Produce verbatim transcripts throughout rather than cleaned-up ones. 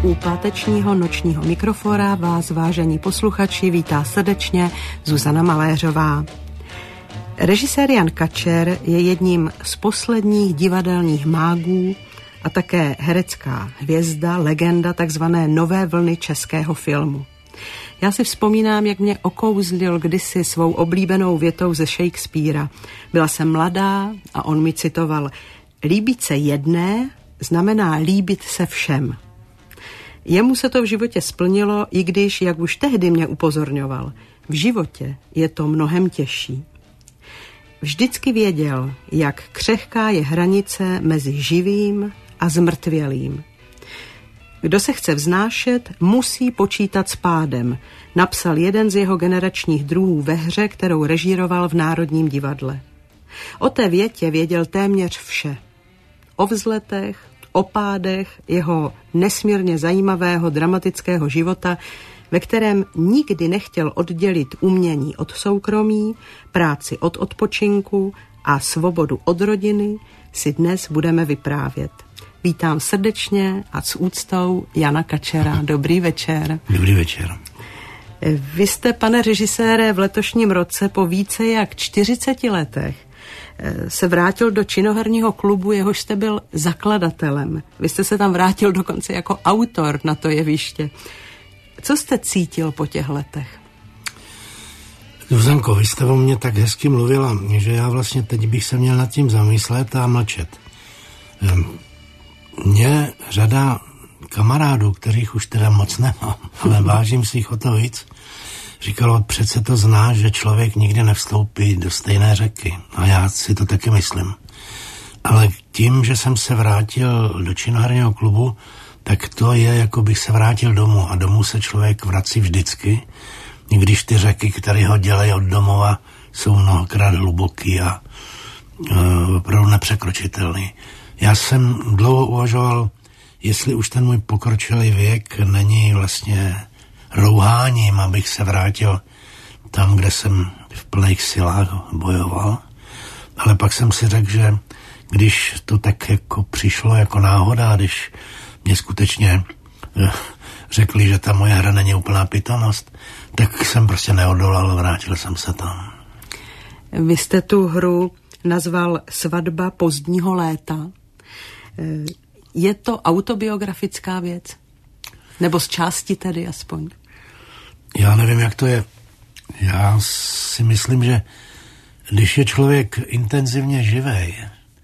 U pátečního nočního mikrofona vás, vážení posluchači, vítá srdečně Zuzana Maléřová. Režisér Jan Kačer je jedním z posledních divadelních mágů a také herecká hvězda, legenda takzvané nové vlny českého filmu. Já si vzpomínám, jak mě okouzlil kdysi svou oblíbenou větou ze Shakespearea. Byla jsem mladá a on mi citoval: líbit se jedné znamená líbit se všem. Jemu se to v životě splnilo, i když, jak už tehdy mě upozorňoval, v životě je to mnohem těžší. Vždycky věděl, jak křehká je hranice mezi živým a zmrtvělým. Kdo se chce vznášet, musí počítat s pádem, napsal jeden z jeho generačních druhů ve hře, kterou režíroval v Národním divadle. O té větě věděl téměř vše. O vzletech, o pádech jeho nesmírně zajímavého dramatického života, ve kterém nikdy nechtěl oddělit umění od soukromí, práci od odpočinku a svobodu od rodiny, si dnes budeme vyprávět. Vítám srdečně a s úctou Jana Kačera. Dobrý večer. Dobrý večer. Vy jste, pane režisére, v letošním roce po více jak čtyřiceti letech se vrátil do činoherního klubu, jehož jste byl zakladatelem. Vy jste se tam vrátil dokonce jako autor na to jeviště. Co jste cítil po těch letech? Zuzanko, vy jste o mně tak hezky mluvila, že já vlastně teď bych se měl nad tím zamyslet a mlčet. Mě řada kamarádů, kterých už teda moc nemám, ale vážím si jich o to víc, říkalo, přece to znáš, že člověk nikdy nevstoupí do stejné řeky. A já si to taky myslím. Ale tím, že jsem se vrátil do činoherního klubu, tak to je, jako bych se vrátil domů. A domů se člověk vrací vždycky, i když ty řeky, které ho dělají od domova, jsou mnohokrát hluboký a uh, opravdu nepřekročitelný. Já jsem dlouho uvažoval, jestli už ten můj pokročilý věk není vlastně rouháním, abych se vrátil tam, kde jsem v plných silách bojoval. Ale pak jsem si řekl, že když to tak jako přišlo jako náhoda, když mě skutečně řekli, že ta moje hra není úplná pitomost, tak jsem prostě neodolal a vrátil jsem se tam. Vy jste tu hru nazval Svatba pozdního léta. Je to autobiografická věc? Nebo z části tedy aspoň? Já nevím, jak to je. Já si myslím, že když je člověk intenzivně živej,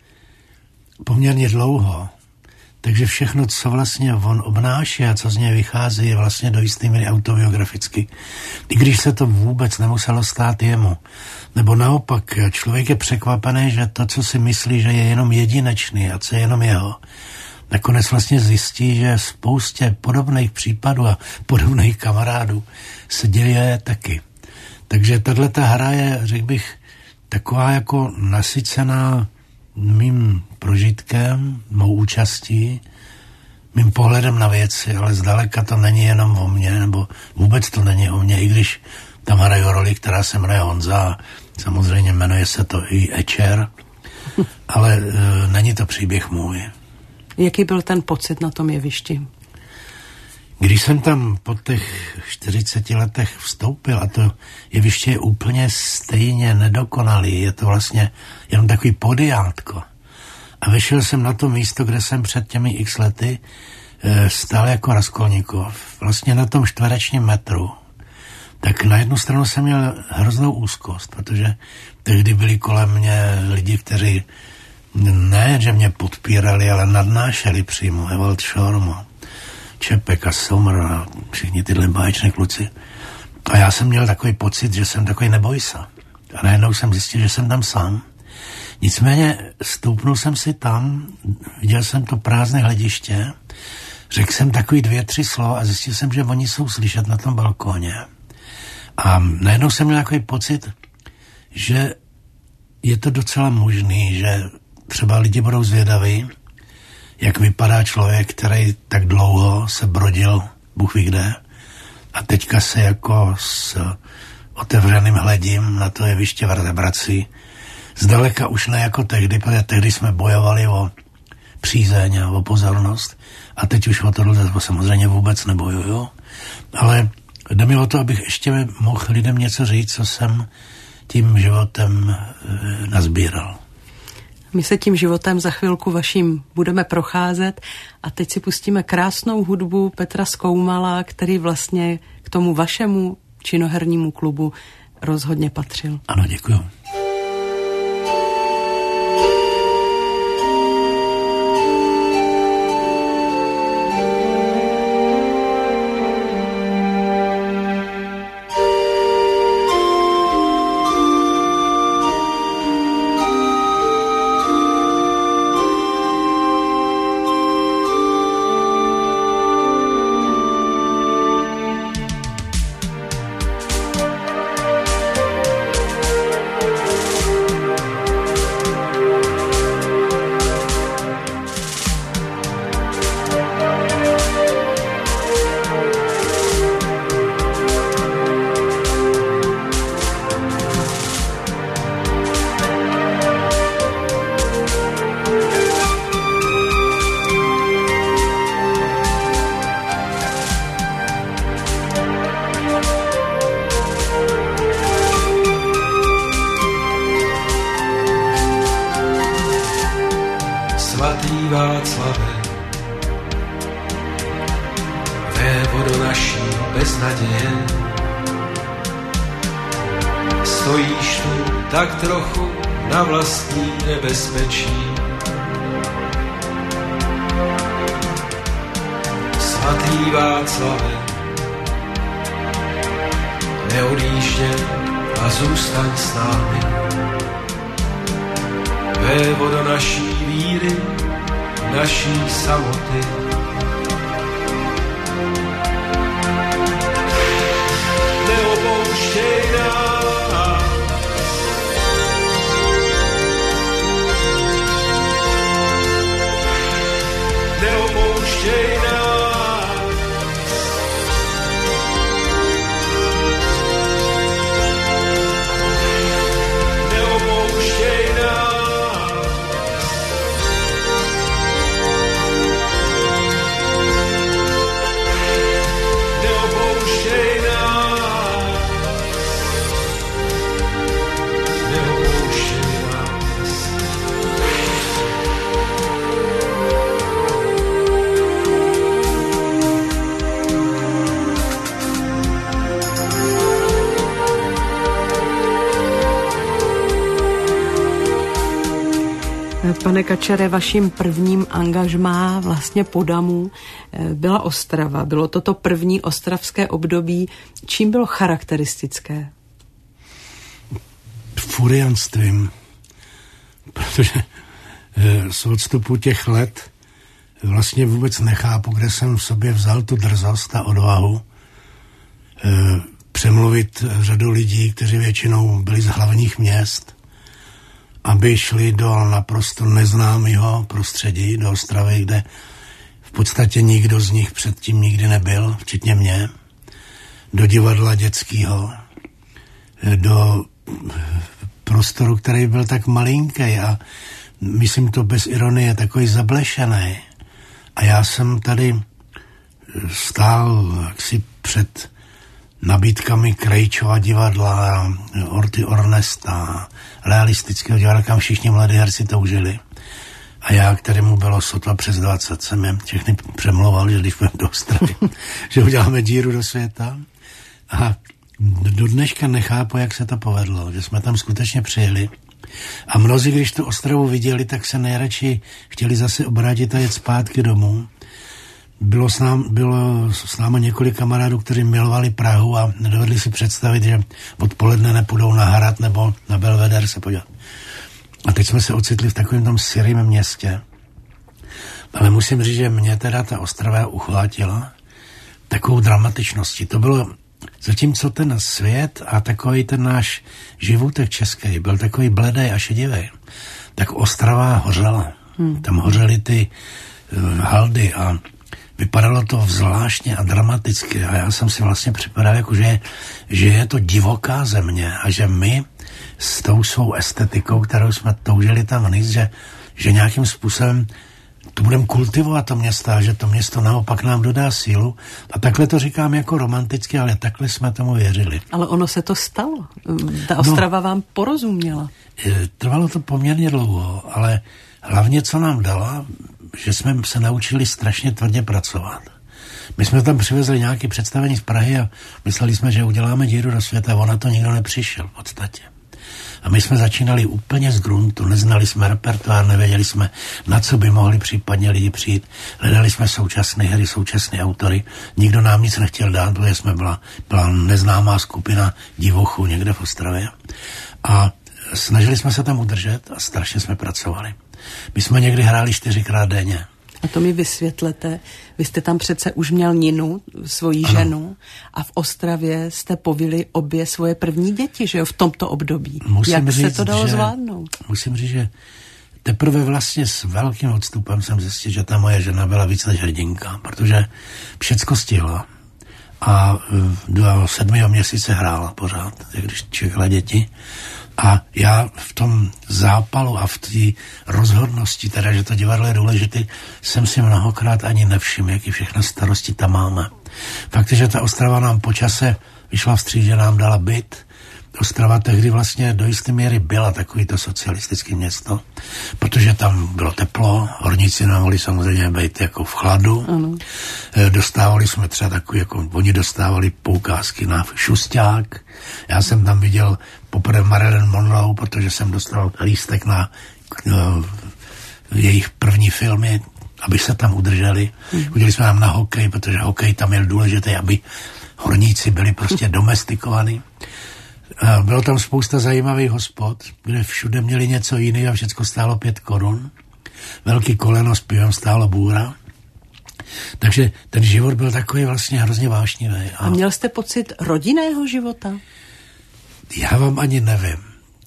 poměrně dlouho, takže všechno, co vlastně on obnáší a co z něj vychází, je vlastně do jisté míry autobiograficky. I když se to vůbec nemuselo stát jemu. Nebo naopak, člověk je překvapený, že to, co si myslí, že je jenom jedinečný a co je jenom jeho, nakonec vlastně zjistí, že spoustě podobných případů a podobných kamarádů se děje taky. Takže tato hra je, řekl bych, taková jako nasycená mým prožitkem, mou účastí, mým pohledem na věci, ale zdaleka to není jenom o mně, nebo vůbec to není o mně, i když tam hraju roli, která se jmenuje Honza a samozřejmě jmenuje se to i Ečer, ale e, není to příběh můj. Jaký byl ten pocit na tom jevišti? Když jsem tam po těch čtyřiceti letech vstoupil, a to jeviště je úplně stejně nedokonalý, je to vlastně jenom takový podiátko. A vyšel jsem na to místo, kde jsem před těmi x lety e, stál jako Raskolníkov, vlastně na tom čtverečním metru. Tak na jednu stranu jsem měl hroznou úzkost, protože tehdy byli kolem mě lidi, kteří ne, že mě podpírali, ale nadnášeli přímo. Ewald Schorm, Čepek a Sommer a všichni tyhle báječné kluci. A já jsem měl takový pocit, že jsem takový nebojsa. A najednou jsem zjistil, že jsem tam sám. Nicméně stoupnul jsem si tam, viděl jsem to prázdné hlediště, řekl jsem takový dvě, tři slova a zjistil jsem, že oni jsou slyšet na tom balkóně. A najednou jsem měl takový pocit, že je to docela možný, že třeba lidi budou zvědaví, jak vypadá člověk, který tak dlouho se brodil, Bůh ví kde, a teďka se jako s otevřeným hledím na to jeviště vrací. Zdaleka už ne jako tehdy, protože tehdy jsme bojovali o přízeň a o pozornost. A teď už o tohle samozřejmě vůbec nebojuju. Ale jde mi o to, abych ještě mohl lidem něco říct, co jsem tím životem e, nazbíral. My se tím životem za chvilku vaším budeme procházet a teď si pustíme krásnou hudbu Petra Skoumala, který vlastně k tomu vašemu činohernímu klubu rozhodně patřil. Ano, děkuju. Václave, vévodo naší bez naděje, stojíš tu tak trochu na vlastní nebezpečí. Svatý Václave, neodjíždě a zůstaň s námi, vévodo naší víry, naší samoty. Neopouštěj nás, neopouštěj nás, neopouštěj nás. Pane Kačere, vaším prvním angažmá vlastně po Damu byla Ostrava. Bylo to to první ostravské období. Čím bylo charakteristické? Furianstvím. Protože z odstupu těch let vlastně vůbec nechápu, kde jsem v sobě vzal tu drzost a odvahu přemluvit řadu lidí, kteří většinou byli z hlavních měst, aby šli do naprosto neznámého prostředí, do Ostravy, kde v podstatě nikdo z nich předtím nikdy nebyl, včetně mě, do divadla dětského, do prostoru, který byl tak malinký a myslím to bez ironie, takový zablešený. A já jsem tady stál jaksi před nabídkami Krejčova divadla, Orty Ornesta, realistického divadla, kam všichni mladí herci toužili. A já, kterému bylo sotva přes dvacet, jsem je všechny přemlouval, že když půjdeme do Ostravy, že uděláme díru do světa. A do dneška nechápu, jak se to povedlo, že jsme tam skutečně přijeli. A mnozí, když tu Ostravu viděli, tak se nejradši chtěli zase obrátit a jet zpátky domů. Bylo s, nám, bylo s námi několik kamarádů, kteří milovali Prahu a nedovedli si představit, že odpoledne nepůjdou na Hrad nebo na Belveder se podívat. A teď jsme se ocitli v takovém tom syrém městě. Ale musím říct, že mě teda ta Ostrava uchvátila takovou dramatičností. To bylo, zatímco ten svět a takový ten náš životek český byl takový bledej a šedivý, tak Ostrava hořela. Hmm. Tam hořely ty uh, haldy a vypadalo to zvláštně a dramaticky a já jsem si vlastně připadal, jako že, že je to divoká země a že my s tou svou estetikou, kterou jsme toužili tam vníst, že, že nějakým způsobem to budeme kultivovat to město, že to město naopak nám dodá sílu. A takhle to říkám jako romanticky, ale takhle jsme tomu věřili. Ale ono se to stalo. Ta Ostrava no, vám porozuměla. Trvalo to poměrně dlouho, ale hlavně co nám dala, že jsme se naučili strašně tvrdě pracovat. My jsme tam přivezli nějaké představení z Prahy a mysleli jsme, že uděláme díru do světa, a ona to nikdo nepřišel v podstatě. A my jsme začínali úplně z gruntu, neznali jsme repertoár, nevěděli jsme, na co by mohli případně lidi přijít. Hledali jsme současné hry, současné autory. Nikdo nám nic nechtěl dát, protože jsme byla, byla neznámá skupina divochů někde v Ostravě. A snažili jsme se tam udržet a strašně jsme pracovali. My jsme někdy hráli čtyřikrát denně. A to mi vysvětlete. Vy jste tam přece už měl Ninu, svoji ano. ženu, a v Ostravě jste povili obě svoje první děti, že jo, v tomto období. Musím Jak říct, se to dalo že, zvládnout? Musím říct, že teprve vlastně s velkým odstupem jsem zjistil, že ta moje žena byla víc než hrdinka, protože všecko stihla a do sedmého měsíce hrála pořád, když čekala děti. A já v tom zápalu a v té rozhodnosti, teda, že to divadlo je důležité, jsem si mnohokrát ani nevšiml, jaký všechny starosti tam máme. Fakt je, že ta Ostrava nám po čase vyšla vstříc, že nám dala byt. Ostrava tehdy vlastně do jisté míry byla takovýto socialistické město, protože tam bylo teplo, horníci nám mohli samozřejmě být jako v chladu. Ano. Dostávali jsme třeba takový, jako oni dostávali poukázky na šusťák. Já jsem tam viděl poprvé Marilyn Monroe, protože jsem dostal lístek na no, jejich první filmy, aby se tam udrželi. Mm. Udělali jsme tam na hokej, protože hokej tam je důležitý, aby horníci byli prostě domestikovaní. Bylo tam spousta zajímavých hospod, kde všude měli něco jiného a všechno stálo pět korun. Velký koleno s pivem stálo bůra. Takže ten život byl takový vlastně hrozně vášnivý. A, a měl jste pocit rodinného života? Já vám ani nevím.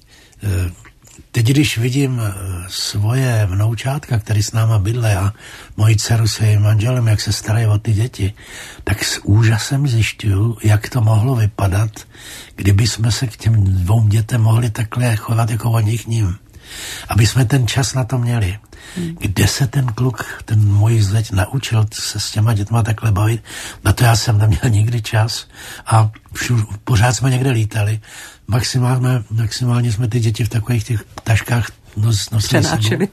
Teď, když vidím svoje vnoučátka, který s náma bydle, a moji dceru se jejím manželem, jak se starají o ty děti, tak s úžasem zjišťuju, jak to mohlo vypadat, kdyby jsme se k těm dvou dětem mohli takhle chovat jako oni k ním. Aby jsme ten čas na to měli. Hmm. Kde se ten kluk, ten můj zeď, naučil se s těma dětma takhle bavit? Na to já jsem neměl nikdy čas a všude, pořád jsme někde lítali. Maximálně, maximálně jsme ty děti v takových těch taškách nos, nosili sebou.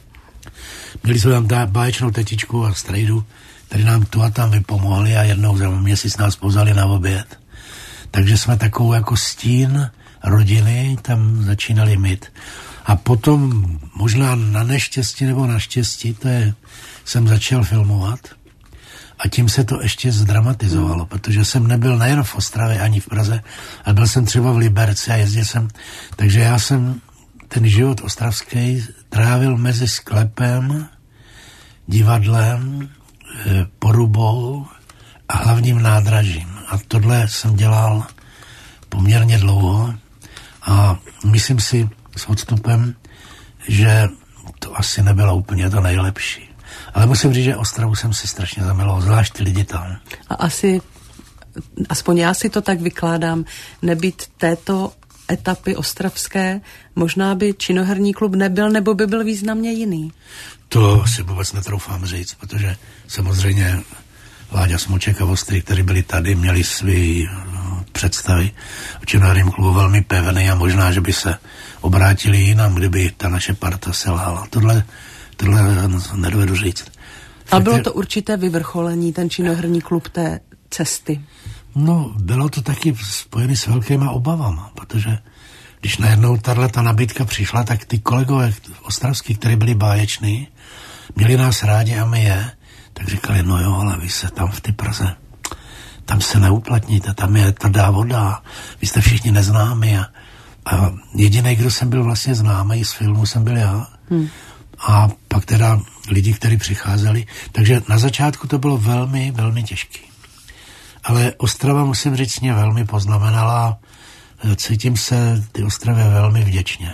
Měli jsme tam ta báječnou tetičku a strejdu, který nám tu a tam vypomohli a jednou za měsíc nás pozvali na oběd. Takže jsme takovou jako stín rodiny tam začínali mít. A potom možná na neštěstí nebo na štěstí, to je, jsem začal filmovat a tím se to ještě zdramatizovalo, protože jsem nebyl nejen v Ostravě ani v Praze, ale byl jsem třeba v Liberci a jezdil jsem, takže já jsem ten život ostravský trávil mezi sklepem, divadlem, Porubou a hlavním nádražím. A tohle jsem dělal poměrně dlouho a myslím si s odstupem, že to asi nebylo úplně to nejlepší. Ale musím říct, že Ostravu jsem si strašně zamiloval, zvlášť ty lidi tam. A asi, aspoň já si to tak vykládám, nebýt této etapy ostravské, možná by činoherní klub nebyl, nebo by byl významně jiný. To si vůbec netroufám říct, protože samozřejmě Láďa Smoček a Ostrý, kteří byli tady, měli svý no, představy v činoherním klubu velmi pevný a možná, že by se obrátili jinam, kdyby ta naše parta selhala. Tohle, tohle nedovedu říct. A bylo to určité vyvrcholení, ten činoherní klub té cesty? No, bylo to taky spojené s velkýma obavama, protože když najednou tato nabídka přišla, tak ty kolegové ostravský, kteří byli báječní, měli nás rádi a my je, tak říkali, no jo, ale vy se tam v ty Praze, tam se neuplatníte, tam je tvrdá voda, vy jste všichni neznámí a, a jediný, kdo jsem byl vlastně známý z filmu, jsem byl já. Hmm. A pak teda lidi, kteří přicházeli, takže na začátku to bylo velmi, velmi těžké. Ale Ostrava, musím říct, mě velmi poznamenala, cítím se ty Ostravě velmi vděčně.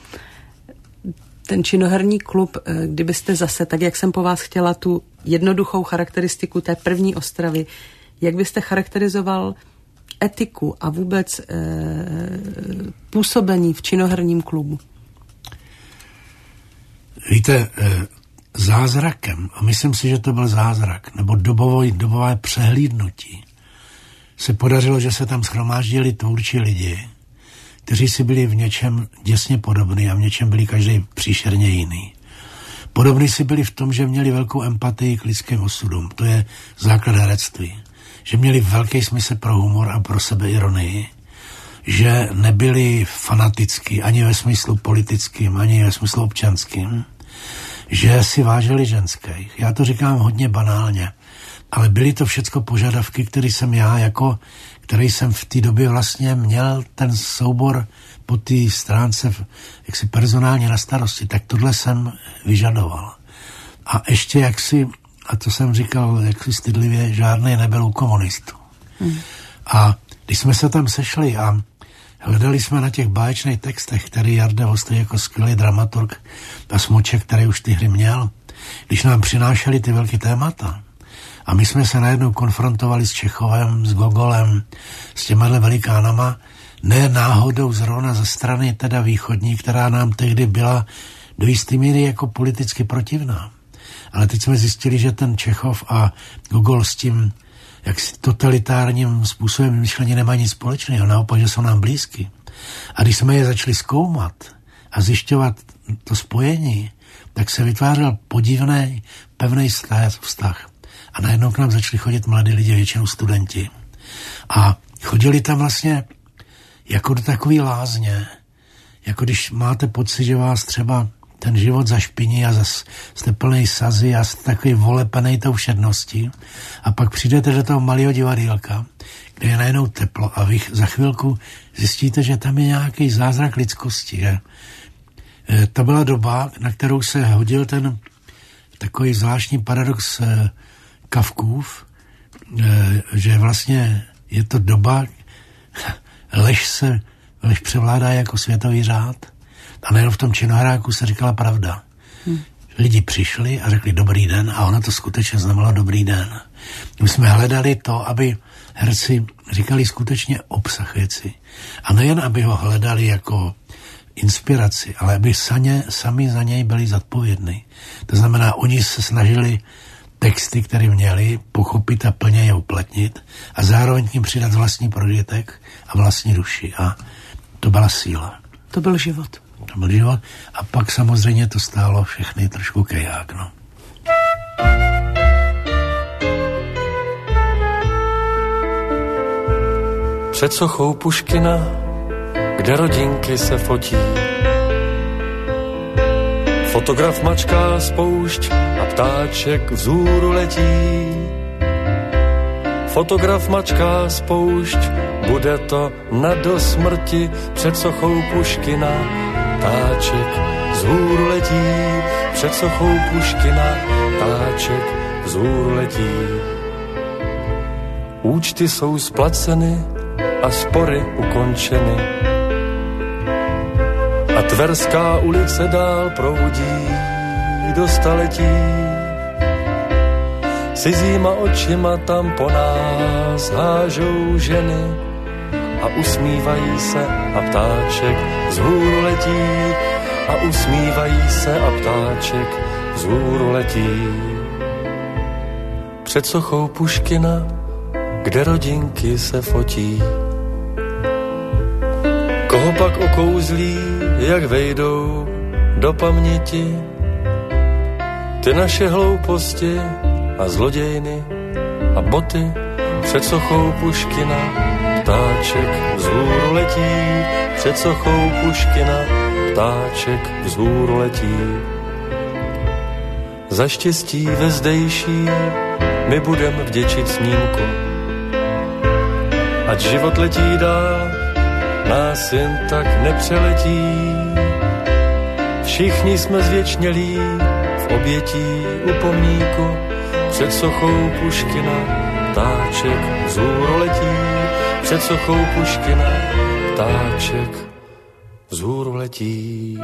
Ten činoherní klub, kdybyste zase, tak jak jsem po vás chtěla tu jednoduchou charakteristiku té první Ostravy, jak byste charakterizoval etiku a vůbec e, působení v činoherním klubu? Víte, e, zázrakem, a myslím si, že to byl zázrak, nebo dobové, dobové přehlídnutí, se podařilo, že se tam shromáždili tvůrčí lidi, kteří si byli v něčem děsně podobní a v něčem byli každý příšerně jiný. Podobní si byli v tom, že měli velkou empatii k lidským osudům. To je základ herectví. Že měli velký smysl pro humor a pro sebeironii. Že nebyli fanatický ani ve smyslu politickým, ani ve smyslu občanským. Že si vážili ženských. Já to říkám hodně banálně. Ale byly to všecko požadavky, které jsem já, jako, který jsem v té době vlastně měl ten soubor po té stránce jaksi personálně na starosti, tak tohle jsem vyžadoval. A ještě jaksi, a to jsem říkal jaksi stydlivě, žádný nebyl u komunistů. Hmm. A když jsme se tam sešli a hledali jsme na těch báječných textech, který Jarda Vostrý jako skvělý dramaturg a Smoček, který už ty hry měl, když nám přinášeli ty velké témata, a my jsme se najednou konfrontovali s Čechovem, s Gogolem, s těmahle velikánama, ne náhodou zrovna ze strany teda východní, která nám tehdy byla do jisté míry jako politicky protivná. Ale teď jsme zjistili, že ten Čechov a Gogol s tím jaksi totalitárním způsobem myšlení nemají nic společného, naopak, že jsou nám blízky. A když jsme je začali zkoumat a zjišťovat to spojení, tak se vytvářel podivný, pevný vztah. A najednou k nám začali chodit mladí lidi, většinou studenti. A chodili tam vlastně jako do takový lázně, jako když máte pocit, že vás třeba ten život zašpiní a zas jste plnej sazy a jste takový volepenej tou všedností. A pak přijdete do toho malého divadýlka, kde je najednou teplo a vy za chvilku zjistíte, že tam je nějaký zázrak lidskosti. Že? E, to byla doba, na kterou se hodil ten takový zvláštní paradox e, Kafkův, e, že vlastně je to doba, lež se, lež převládá jako světový řád. A nejen v tom činohráku se říkala pravda. Hmm. Lidi přišli a řekli dobrý den a ono to skutečně znamenalo dobrý den. My jsme hledali to, aby herci říkali skutečně obsah věci. A nejen, aby ho hledali jako inspiraci, ale aby saně, sami za něj byli zodpovědní. To znamená, oni se snažili texty, které měli, pochopit a plně je uplatnit a zároveň k nim přidat vlastní prožitek a vlastní duši. A to byla síla. To byl život. To byl život. A pak samozřejmě to stálo všechny trošku keják, no. Před sochou Puškina, kde rodinky se fotí, fotograf mačká spoušť a ptáček vzhůru letí. Fotograf mačká spoušť, bude to na do smrti. Před sochou Puškina, ptáček vzhůru letí. Před sochou Puškina, ptáček vzhůru letí. Účty jsou splaceny a spory ukončeny. A Tverská ulice dál proudí do staletí. Cizíma očima tam po nás hážou ženy a usmívají se a ptáček vzhůru letí. A usmívají se a ptáček vzhůru letí. Před sochou Puškina, kde rodinky se fotí. Koho pak okouzlí, jak vejdou do paměti ty naše hlouposti a zlodějny a boty. Před sochou Puškina, ptáček vzhůru letí. Před sochou Puškina, ptáček vzhůru letí. Za štěstí ve zdejší my budem vděčit snímku. Ať život letí dál, nás jen tak nepřeletí. Všichni jsme zvěčnělí v obětí u pomníku. Před sochou Puškina, ptáček vzhůru letí. Před sochou Puškina, ptáček vzhůru letí.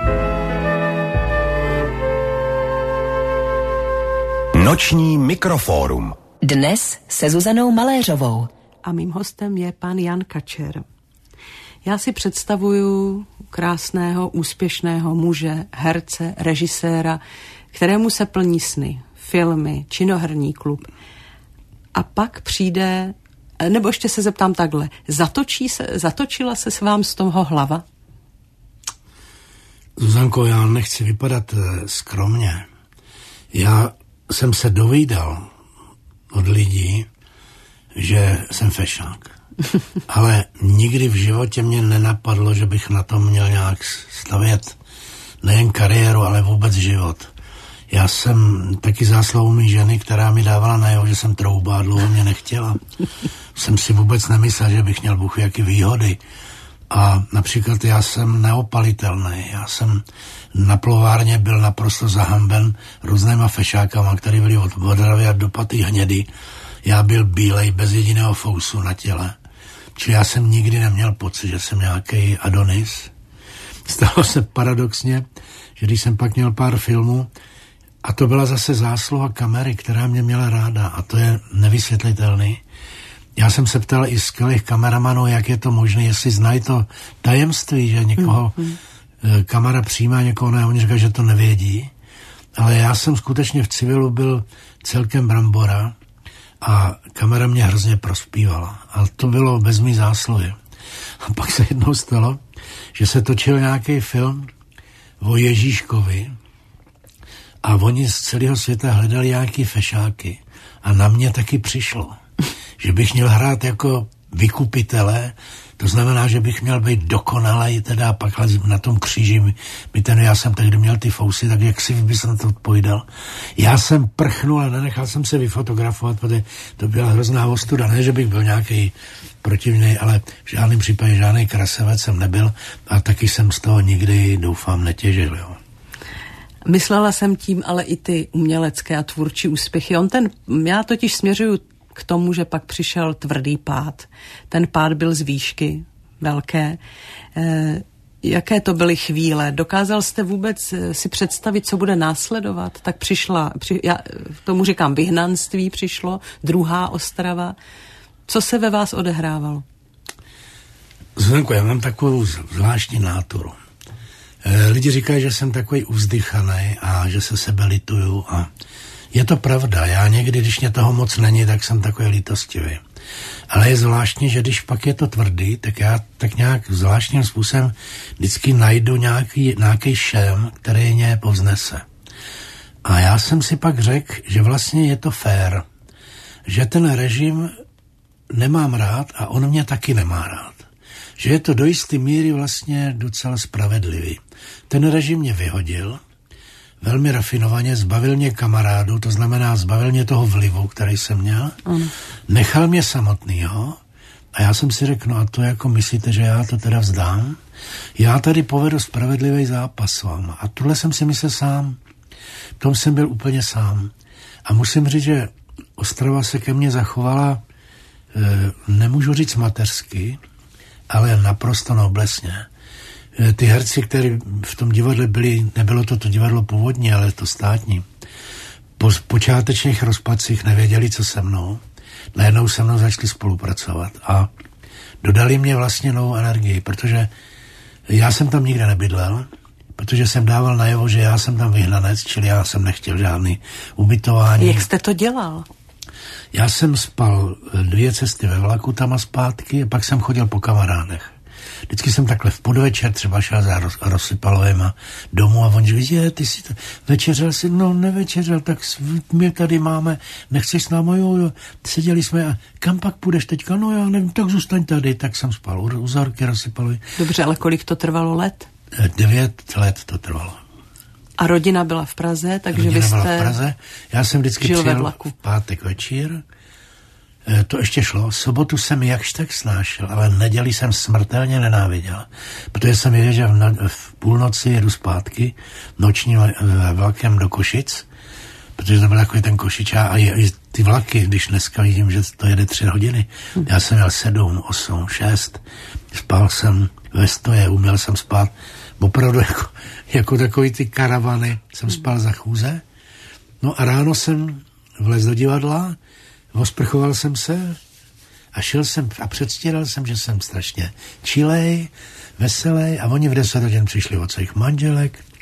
Noční mikrofórum. Dnes se Zuzanou Maléřovou. A mým hostem je pan Jan Kačer. Já si představuju krásného, úspěšného muže, herce, režiséra, kterému se plní sny, filmy, činoherní klub. A pak přijde, nebo ještě se zeptám takhle, zatočí se, zatočila se s vám z toho hlava? Zuzanko, já nechci vypadat skromně. Já jsem se dovídal od lidí, že jsem fešák. Ale nikdy v životě mě nenapadlo, že bych na tom měl nějak stavět nejen kariéru, ale vůbec život. Já jsem taky zásluhou mý ženy, která mi dávala najevo, že jsem trouba a dlouho mě nechtěla. Jsem si vůbec nemyslel, že bych měl bůh jaký výhody. A například já jsem neopalitelný. Já jsem na plovárně byl naprosto zahamben různýma fešákama, který byli od vodravy a do paty hnědy. Já byl bílej, bez jediného fousu na těle. Čili já jsem nikdy neměl pocit, že jsem nějaký Adonis. Stalo se paradoxně, že když jsem pak měl pár filmů, a to byla zase zásluha kamery, která mě měla ráda, a to je nevysvětlitelný. Já jsem se ptal i skvělých kameramanů, jak je to možné, jestli znají to tajemství, že někoho mm-hmm. kamera přijímá, někoho ne, oni říkají, že to nevědí. Ale já jsem skutečně v civilu byl celkem brambora a kamera mě hrozně prospívala. A to bylo bez mý zásluhy. A pak se jednou stalo, že se točil nějaký film o Ježíškovi a oni z celého světa hledali nějaký fešáky. A na mě taky přišlo, že bych měl hrát jako vykupitele, to znamená, že bych měl být dokonalej, teda pak na tom kříži, my ten, já jsem tehdy měl ty fousy, tak jak si bys na to odpovídal. Já jsem prchnul a nenechal jsem se vyfotografovat, protože to byla hrozná ostuda, ne, že bych byl nějaký protivný, ale v žádném případě žádný krasavec jsem nebyl a taky jsem z toho nikdy, doufám, netěžil, jo. Myslela jsem tím ale i ty umělecké a tvůrčí úspěchy. On ten, já totiž směřuju k tomu, že pak přišel tvrdý pád. Ten pád byl z výšky velké. E, jaké to byly chvíle? Dokázal jste vůbec si představit, co bude následovat? Tak přišla, při, já tomu říkám vyhnanství přišlo, druhá Ostrava. Co se ve vás odehrávalo? Zdenko, já mám takovou zvláštní náturu. E, lidi říkají, že jsem takový uzdychaný a že se sebe lituju a je to pravda, já někdy, když mě toho moc není, tak jsem takový litostivý. Ale je zvláštní, že když pak je to tvrdý, tak já tak nějak zvláštním způsobem vždycky najdu nějaký, nějaký šem, který mě povznese. A já jsem si pak řekl, že vlastně je to fér, že ten režim nemám rád a on mě taky nemá rád. Že je to do jisté míry vlastně docela spravedlivý. Ten režim mě vyhodil, velmi rafinovaně, zbavil mě kamarádu, to znamená zbavil mě toho vlivu, který jsem měl, mm. nechal mě samotnýho a já jsem si řekl, no a to jako myslíte, že já to teda vzdám? Já tady povedu spravedlivý zápas s váma. A tohle jsem si myslel sám. V tom jsem byl úplně sám. A musím říct, že Ostrava se ke mně zachovala, e, nemůžu říct mateřsky, ale naprosto noblesně. Ty herci, kteří v tom divadle byli, nebylo to to divadlo původní, ale to státní, po počátečních rozpadcích nevěděli, co se mnou. Najednou se mnou začali spolupracovat a dodali mě vlastně novou energii, protože já jsem tam nikde nebydlel, protože jsem dával najevo, že já jsem tam vyhnanec, čili já jsem nechtěl žádný ubytování. Jak jste to dělal? Já jsem spal dvě cesty ve vlaku tam a zpátky a pak jsem chodil po kamarádech. Vždycky jsem takhle v podvečer třeba šel za roz, Rozsypalovým domů a oni říkají, že ty si to večeřel si, no nevečeřel, tak my tady máme, nechceš s námi, jo, jo, seděli jsme a kam pak půjdeš teďka, no já nevím, tak zůstaň tady, tak jsem spal u, u Zorky Rozsypalový. Dobře, ale kolik to trvalo let? Devět let to trvalo. A rodina byla v Praze, takže rodina vy jste byla v Praze. Já jsem vždycky žil přijel ve vlaku. V pátek večír. E, to ještě šlo. Sobotu jsem jakž tak snášel, ale neděli jsem smrtelně nenáviděl. Protože jsem věděl, že v, no, v půlnoci jedu zpátky nočním vlakem do Košic, protože to byl takový ten Košičá a je, i ty vlaky, když dneska vidím, že to jede tři hodiny. Hmm. Já jsem měl sedm, osm, šest. Spal jsem ve stoje, uměl jsem spát. Opravdu jako, jako takový ty karavany jsem spal za chůze. No a ráno jsem vlez do divadla, osprchoval jsem se a šel jsem a předstíral jsem, že jsem strašně čilej, veselej a oni v deset hodin přišli od svých manželek,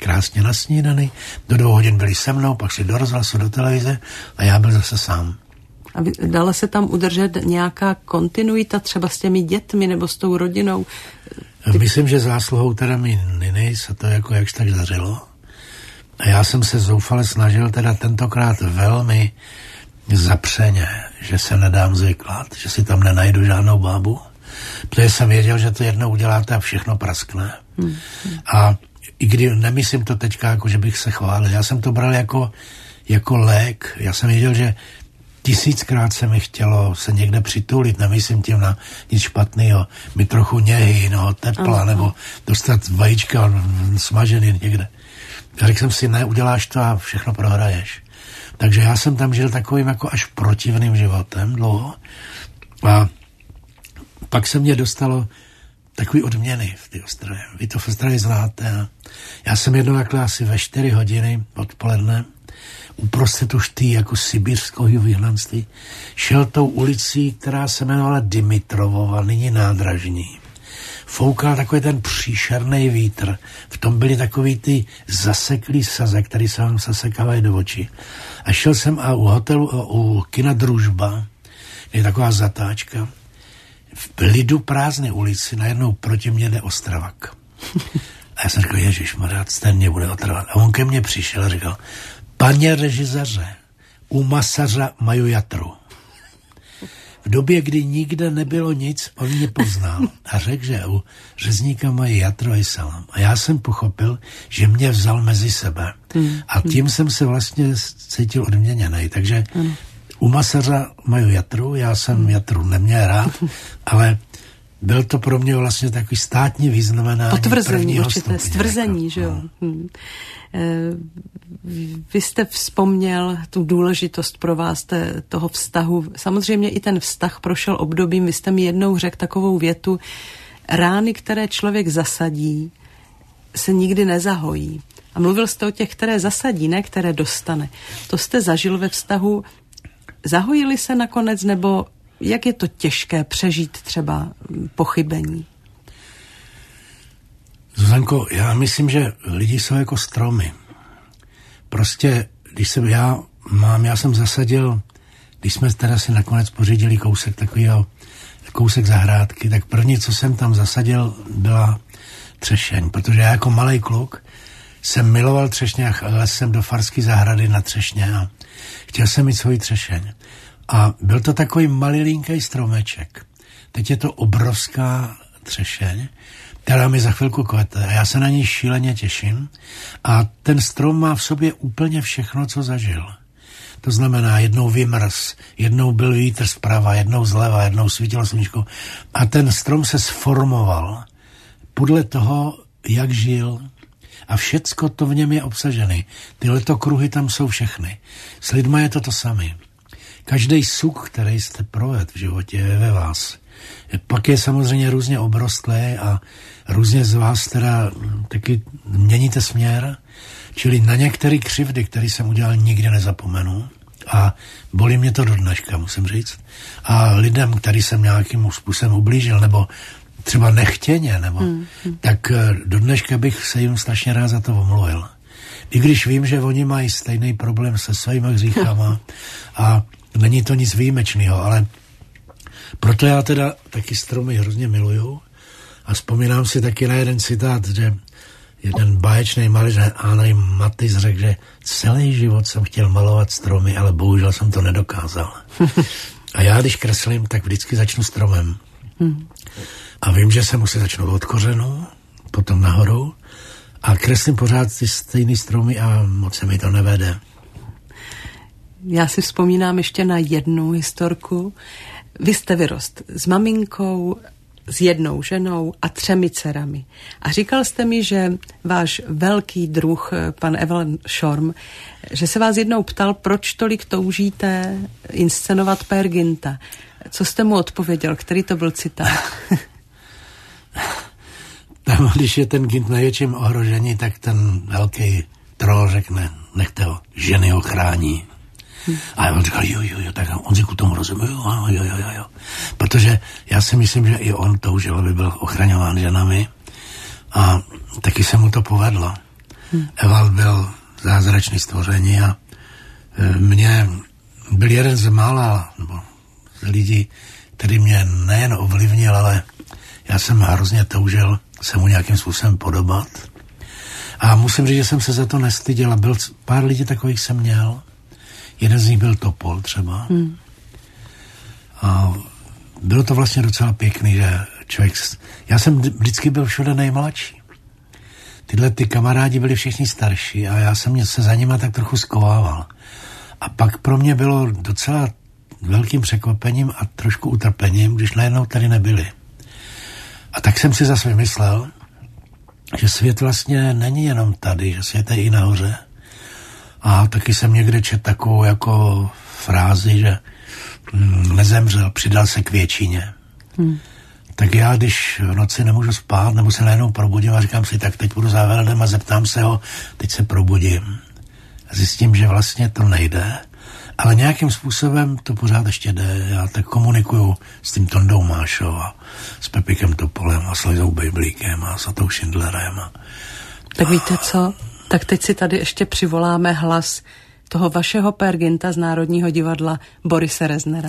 krásně nasnídany, do dvou hodin byli se mnou, pak šli do rozhlasu, do televize a já byl zase sám. A dala se tam udržet nějaká kontinuita třeba s těmi dětmi nebo s tou rodinou? Ty... Myslím, že zásluhou teda mi Niny se to jako jakž tak dařilo. A já jsem se zoufale snažil teda tentokrát velmi zapřeně, že se nedám zvyklat, že si tam nenajdu žádnou bábu, protože jsem věděl, že to jednou uděláte a všechno praskne. Hmm. A i kdy nemyslím to teďka, jako že bych se chválil, já jsem to bral jako, jako lék. Já jsem věděl, že tisíckrát se mi chtělo se někde přitulit, nemyslím tím na nic špatného, mi trochu něhy, no, tepla, uh-huh. nebo dostat vajíčka smažený někde. A řekl jsem si, ne, uděláš to a všechno prohraješ. Takže já jsem tam žil takovým jako až protivným životem dlouho a pak se mě dostalo takový odměny v té Ostravě. Vy to v Ostravě znáte. Já jsem jednou takhle asi ve čtyři hodiny odpoledne uprostřed už tý jako sibirského vyhnanství šel tou ulicí, která se jmenovala Dimitrovova, nyní nádražní. Foukal takový ten příšerný vítr. V tom byly takový ty zaseklý saze, který se vám zasekávají do očí. A šel jsem a u hotelu, u kina Družba, je taková zatáčka, v lidu prázdné ulici najednou proti mě jde Ostravak. A já jsem řekl, ježišmarja, ten mě bude otrvat. A on ke mně přišel a říkal, pane režiséře, u masaře mají jatru. V době, kdy nikde nebylo nic, on mě poznal a řekl, že u řezníka mají jatro a salám. A já jsem pochopil, že mě vzal mezi sebe. A tím jsem se vlastně cítil odměněnej. Takže u masaře mají jatru, já jsem jatru neměl rád, ale byl to pro mě vlastně takový státní vyznamenání potvrzení, určité stvrzení, že jo. No. Hmm. Vy jste vzpomněl tu důležitost pro vás te, toho vztahu. Samozřejmě i ten vztah prošel obdobím. Vy jste mi jednou řekl takovou větu, rány, které člověk zasadí, se nikdy nezahojí. A mluvil jste o těch, které zasadí, ne které dostane. To jste zažil ve vztahu. Zahojili se nakonec, nebo jak je to těžké přežít třeba pochybení? Zuzanko, já myslím, že lidi jsou jako stromy. Prostě, když jsem já mám, já jsem zasadil, když jsme teda si nakonec pořídili kousek takového, kousek zahrádky, tak první, co jsem tam zasadil, byla třešeň, protože já jako malej kluk jsem miloval třešně a les jsem do farské zahrady na třešně a chtěl jsem mít svůj třešeň. A byl to takový malilinký stromeček. Teď je to obrovská třešeň, která mi za chvilku kvete a já se na ní šíleně těším. A ten strom má v sobě úplně všechno, co zažil. To znamená, jednou vymrz, jednou byl vítr zprava, jednou zleva, jednou svítilo sluníčko. A ten strom se sformoval podle toho, jak žil. A všecko to v něm je obsažené. Tyhleto kruhy tam jsou všechny. S lidma je to to samé. Každý suk, který jste provedl v životě, je ve vás. Pak je samozřejmě různě obrostlé a různě z vás teda taky měníte směr. Čili na některé křivdy, které jsem udělal, nikdy nezapomenu. A bolí mě to do dneška, musím říct. A lidem, který jsem nějakým způsobem ublížil, nebo třeba nechtěně, nebo hmm. tak do dneška bych se jim strašně rád za to omluvil. I když vím, že oni mají stejný problém se svýma hříchama a není to nic výjimečného, ale proto já teda taky stromy hrozně miluju a vzpomínám si taky na jeden citát, že jeden báječný malíř Henri Matisse řekl, že celý život jsem chtěl malovat stromy, ale bohužel jsem to nedokázal. A já, když kreslím, tak vždycky začnu stromem. A vím, že se musí začnout od kořenu, potom nahoru a kreslím pořád ty stejný stromy a moc se mi to nevede. Já si vzpomínám ještě na jednu historku. Vy jste vyrost s maminkou, s jednou ženou a třemi dcerami. A říkal jste mi, že váš velký druh, pan Evelyn Schorm, že se vás jednou ptal, proč tolik toužíte inscenovat Pér Ginta. Co jste mu odpověděl? Který to byl citát? Tam, když je ten Gint největším ohrožení, tak ten velký troll řekne, nechte ho, ženy ho chrání. Hmm. A on říkal, jo, jo, jo, tak on si k tomu rozumí, jo, jo, jo, jo. Protože já si myslím, že i on toužil, aby byl ochraňován ženami a taky se mu to povedlo. Hmm. Evald byl zázračný stvoření a mě byl jeden z mála nebo z lidí, který mě nejen ovlivnil, ale já jsem hrozně toužil se mu nějakým způsobem podobat. A musím říct, že jsem se za to nestyděl a byl, pár lidí takových jsem měl. Jeden z nich byl Topol třeba. Hmm. A bylo to vlastně docela pěkný, že člověk... Já jsem vždycky byl všude nejmladší. Tyhle ty kamarádi byli všichni starší a já jsem se za nima tak trochu skovával. A pak pro mě bylo docela velkým překvapením a trošku utrpením, když najednou tady nebyli. A tak jsem si zase vymyslel, že svět vlastně není jenom tady, že svět je i nahoře. A taky jsem někde četl takovou jako frázi, že nezemřel, přidal se k většině. Hmm. Tak já, když v noci nemůžu spát, nebo se najednou probudím a říkám si, tak teď půjdu za Evaldem a zeptám se ho, teď se probudím. A zjistím, že vlastně to nejde, ale nějakým způsobem to pořád ještě jde. Já tak komunikuju s tím Tondou Mášou a s Pepikem Topolem a s Lojzou Bejblíkem a s Otou Schindlerem. A... Tak víte co? Tak teď si tady ještě přivoláme hlas toho vašeho Peer Gynt'a z Národního divadla Borise Reznera.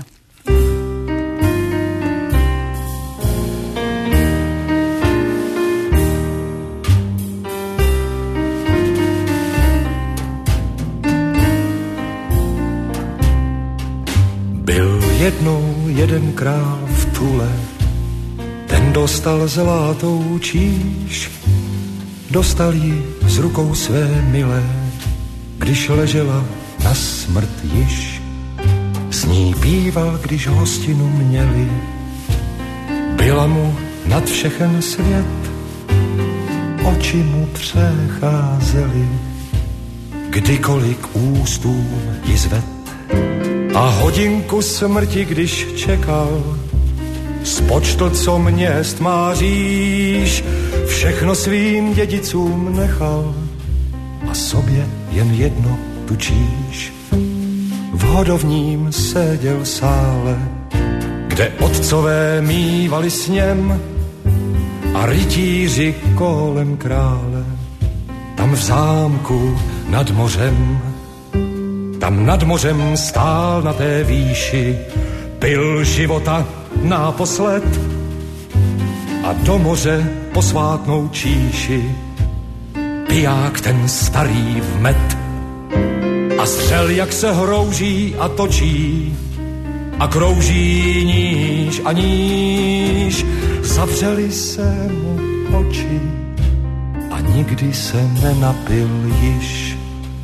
Byl jednou jeden král v Tule, ten dostal zlatou číš, dostal ji z rukou své milé, když ležela na smrt již. S ní píval, když hostinu měli, byla mu nad všechen svět, oči mu přecházely, kdykoliv k ústům ji zved. A hodinku smrti, když čekal, spočtl, co měst má říš, všechno svým dědicům nechal a sobě jen jedno tučíš. V hodovním seděl sále, kde otcové mívali sněm a rytíři kolem krále. Tam v zámku nad mořem, tam nad mořem stál na té výši, pil života náposled a do moře posvátnou číši piják ten starý vmet a střel, jak se hrouží a točí a krouží níž a níž. Zavřeli se mu oči a nikdy se nenapil již.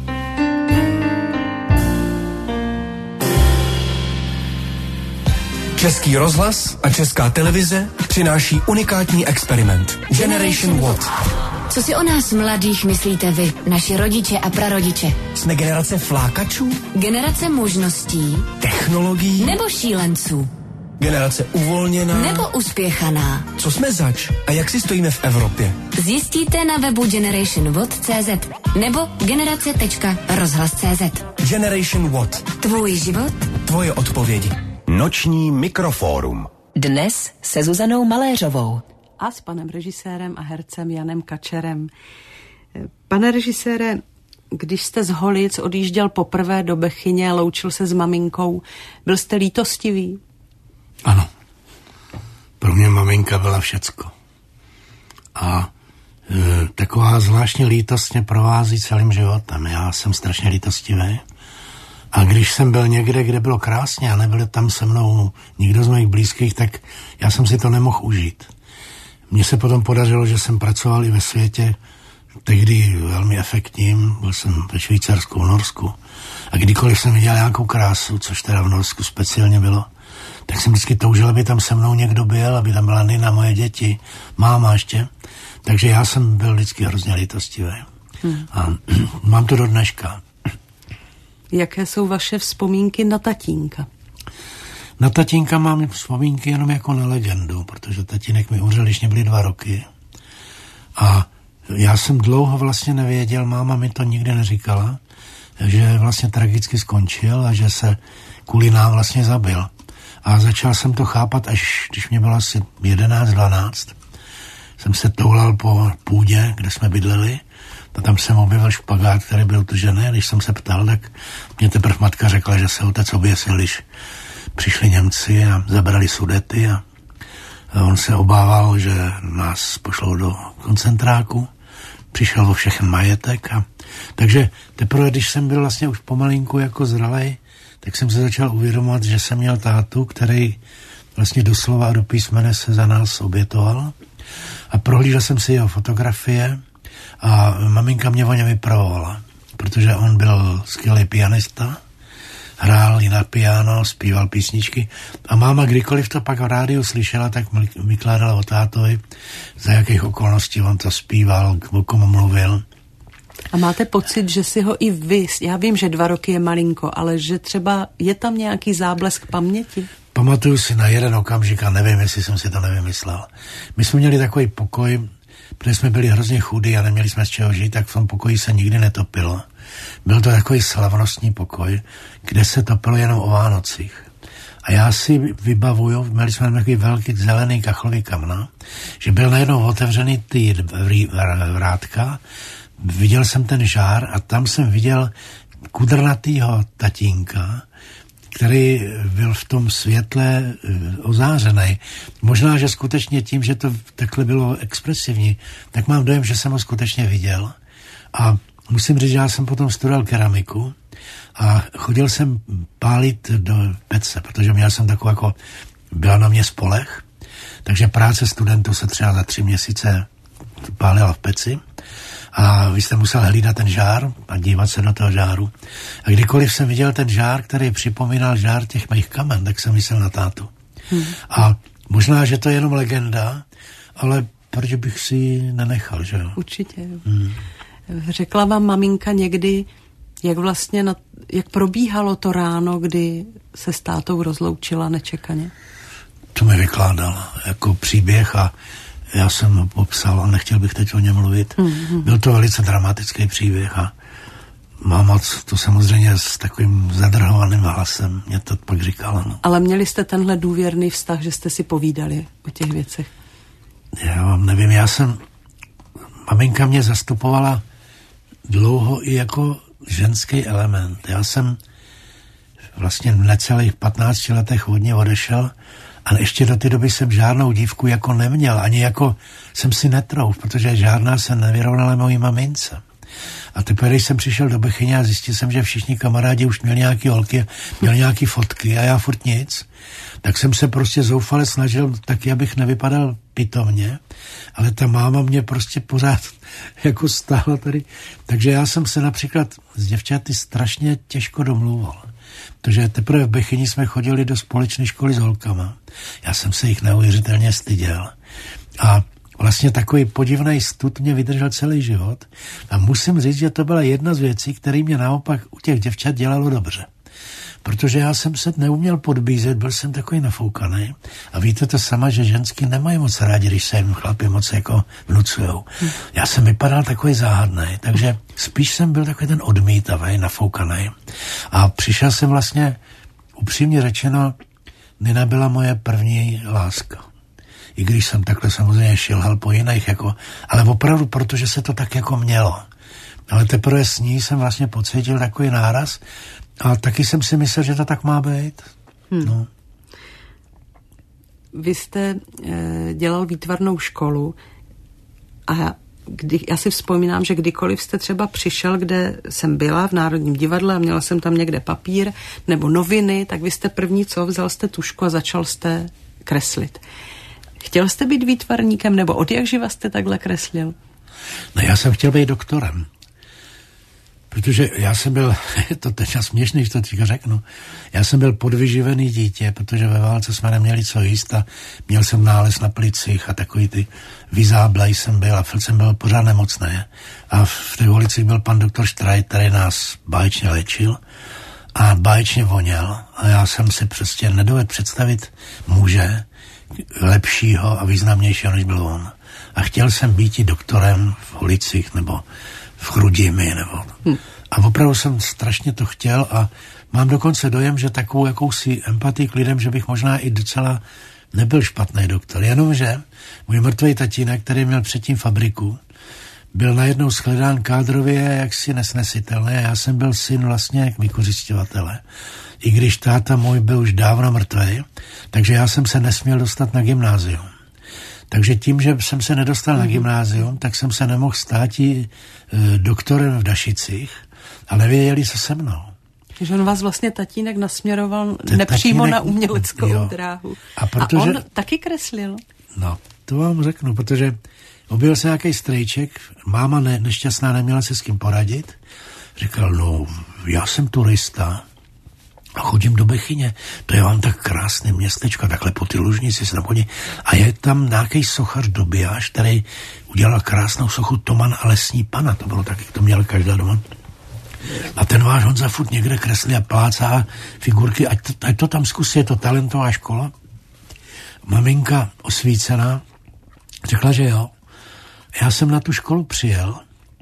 Český rozhlas a Česká televize přináší unikátní experiment Generation What. Co si o nás mladých myslíte vy, naši rodiče a prarodiče? Jsme generace flákačů? Generace možností? Technologií? Nebo šílenců? Generace uvolněná? Nebo uspěchaná? Co jsme zač a jak si stojíme v Evropě? Zjistíte na webu generation what tečka cé zet nebo generace tečka rozhlas tečka cé zet. Generation What. Tvůj život? Tvoje odpovědi. Noční mikrofórum. Dnes se Zuzanou Maléřovou. A s panem režisérem a hercem Janem Kačerem. Pane režisére, když jste z Holic odjížděl poprvé do Bechyně, loučil se s maminkou, byl jste lítostivý? Ano. Pro mě maminka byla všecko. A e, taková zvláštní lítost mě provází celým životem. Já jsem strašně lítostivý. A když jsem byl někde, kde bylo krásně a nebyl tam se mnou nikdo z mých blízkých, tak já jsem si to nemohl užít. Mně se potom podařilo, že jsem pracoval i ve světě, tehdy velmi efektním, byl jsem ve Švýcarsku, v Norsku. A kdykoliv jsem viděl nějakou krásu, což teda v Norsku speciálně bylo, tak jsem vždycky toužil, aby tam se mnou někdo byl, aby tam byla Nina, moje děti, máma ještě. Takže já jsem byl vždycky hrozně lítostivý. Hmm. A mám to do dneška. Jaké jsou vaše vzpomínky na tatínka? Na tatínka mám vzpomínky jenom jako na legendu, protože tatínek mi umřel, když mě byly dva roky. A já jsem dlouho vlastně nevěděl, máma mi to nikdy neříkala, že vlastně tragicky skončil a že se kvůli nám vlastně zabil. A začal jsem to chápat, až když mě bylo asi jedenáct dvanáct. Jsem se toulal po půdě, kde jsme bydleli, A tam jsem objevil špagát, který byl utržený. Když jsem se ptal, tak mě teprve matka řekla, že se otec oběsil, když přišli Němci a zabrali Sudety a on se obával, že nás pošlou do koncentráku. Přišel o všechen majetek. A, takže teprve, když jsem byl vlastně už pomalinku jako zralej, tak jsem se začal uvědomovat, že jsem měl tátu, který vlastně doslova a do písmene se za nás obětoval. A prohlížel jsem si jeho fotografie a maminka mě o něm vypravovala, protože on byl skvělý pianista, hrál i na piano, zpíval písničky a máma kdykoliv to pak v rádiu slyšela, tak mi kládala o tátovi, za jakých okolností on to zpíval, o komu mluvil. A máte pocit, že si ho i vy, já vím, že dva roky je malinko, ale že třeba je tam nějaký záblesk paměti? Pamatuju si na jeden okamžik a nevím, jestli jsem si to nevymyslel. My jsme měli takový pokoj, protože jsme byli hrozně chudí a neměli jsme z čeho žít, tak v tom pokoji se nikdy netopilo. Byl to takový slavnostní pokoj, kde se topilo jenom o Vánocích. A já si vybavuju, měli jsme takový velký zelený kachlový kamna, že byl najednou otevřený ty vrátka, viděl jsem ten žár a tam jsem viděl kudrnatýho tatínka, který byl v tom světle ozářený. Možná, že skutečně tím, že to takhle bylo expresivní, tak mám dojem, že jsem ho skutečně viděl. A musím říct, že já jsem potom studoval keramiku a chodil jsem pálit do pece, protože měl jsem takovou jako, byla na mě spolech, takže práce studentů se třeba za tři měsíce pálila v peci. A vy jste musel hlídat ten žár a dívat se do toho žáru. A kdykoliv jsem viděl ten žár, který připomínal žár těch mých kamen, tak jsem myslel na tátu. Hmm. A možná, že to je jenom legenda, ale proč bych si ji nenechal, že jo? Určitě. Hmm. Řekla vám maminka někdy, jak vlastně, na, jak probíhalo to ráno, kdy se s tátou rozloučila nečekaně? To mi vykládala jako příběh a já jsem ho popsal a nechtěl bych teď o něm mluvit. Mm-hmm. Byl to velice dramatický příběh a máma to samozřejmě s takovým zadrhovaným hlasem mě to pak říkala. No. Ale měli jste tenhle důvěrný vztah, že jste si povídali o těch věcech? Já vám nevím, já jsem, maminka mě zastupovala dlouho i jako ženský element. Já jsem vlastně v necelých patnácti letech od ní odešel a ještě do té doby jsem žádnou dívku jako neměl, ani jako jsem si netrouf, protože žádná se nevyrovnala mojí mamince. A teprve, když jsem přišel do Bechyně a zjistil jsem, že všichni kamarádi už měli nějaký holky, měli nějaký fotky a já furt nic, tak jsem se prostě zoufale snažil taky, abych nevypadal pitomně, ale ta máma mě prostě pořád jako stála tady. Takže já jsem se například s děvčaty strašně těžko domlouval. Protože teprve v Bechyni jsme chodili do společné školy s holkama. Já jsem se jich neuvěřitelně styděl. A vlastně takový podivný stud mě vydržel celý život. A musím říct, že to byla jedna z věcí, které mě naopak u těch děvčat dělalo dobře. Protože já jsem se neuměl podbízet, byl jsem takový nafoukaný. A víte to sama, že ženský nemají moc rádi, když se jim chlapi moc jako vnucujou. Já jsem vypadal takový záhadný, takže spíš jsem byl takový ten odmítavý, nafoukaný. A přišel jsem vlastně, upřímně řečeno, Nina byla moje první láska. I když jsem takhle samozřejmě šilhal po jiných, jako, ale opravdu, protože se to tak jako mělo. Ale teprve s ní jsem vlastně pocítil takový náraz a taky jsem si myslel, že to tak má být. Hmm. No. Vy jste e, dělal výtvarnou školu a kdy, já si vzpomínám, že kdykoliv jste třeba přišel, kde jsem byla v Národním divadle a měla jsem tam někde papír nebo noviny, tak vy jste první co, vzal jste tušku a začal jste kreslit. Chtěl jste být výtvarníkem nebo od jak živa jste takhle kreslil? No já jsem chtěl být doktorem. Protože já jsem byl, je to teď směšný, že to teďka řeknu, já jsem byl podvyživený dítě, protože ve válce jsme neměli co jíst a měl jsem nález na plicích a takový ty vyzáblej jsem byl a furt jsem byl pořád nemocný. A v těch ulicích byl pan doktor Štrajt, který nás báječně léčil a báječně voněl a já jsem si prostě nedovedl představit muže lepšího a významnějšího, než byl on. A chtěl jsem být i doktorem v ulicích nebo v Chrudimi, nebo... Hm. A opravdu jsem strašně to chtěl a mám dokonce dojem, že takovou jakousi empatii k lidem, že bych možná i docela nebyl špatný doktor. Jenomže můj mrtvý tatínek, který měl předtím fabriku, byl najednou shledán kádrově jaksi nesnesitelný. Já jsem byl syn vlastně vykořisťovatele. I když táta můj byl už dávno mrtvý, takže já jsem se nesměl dostat na gymnázium. Takže tím, že jsem se nedostal na gymnázium, tak jsem se nemohl stát i e, doktorem v Dašicích a nevěděli, co se mnou. Že on vás vlastně tatínek nasměroval Ten nepřímo tatínek, na uměleckou jo. dráhu. A, protože, a on taky kreslil? No, to vám řeknu, protože objevil se nějaký strejček, máma ne, nešťastná neměla se s kým poradit. Říkal, no, já jsem turista a chodím do Bechyně, to je vám tak krásné městečko, takhle po ty Lužnici se tam chodí. A je tam nějaký sochař Dobijáš, který udělal krásnou sochu Toman a lesní pana, to bylo tak, jak to měl každá doma. A ten váš Honza furt někde kreslí a plácá figurky, ať to, ať to tam zkusí, je to talentová škola. Maminka osvícená řekla, že jo. Já jsem na tu školu přijel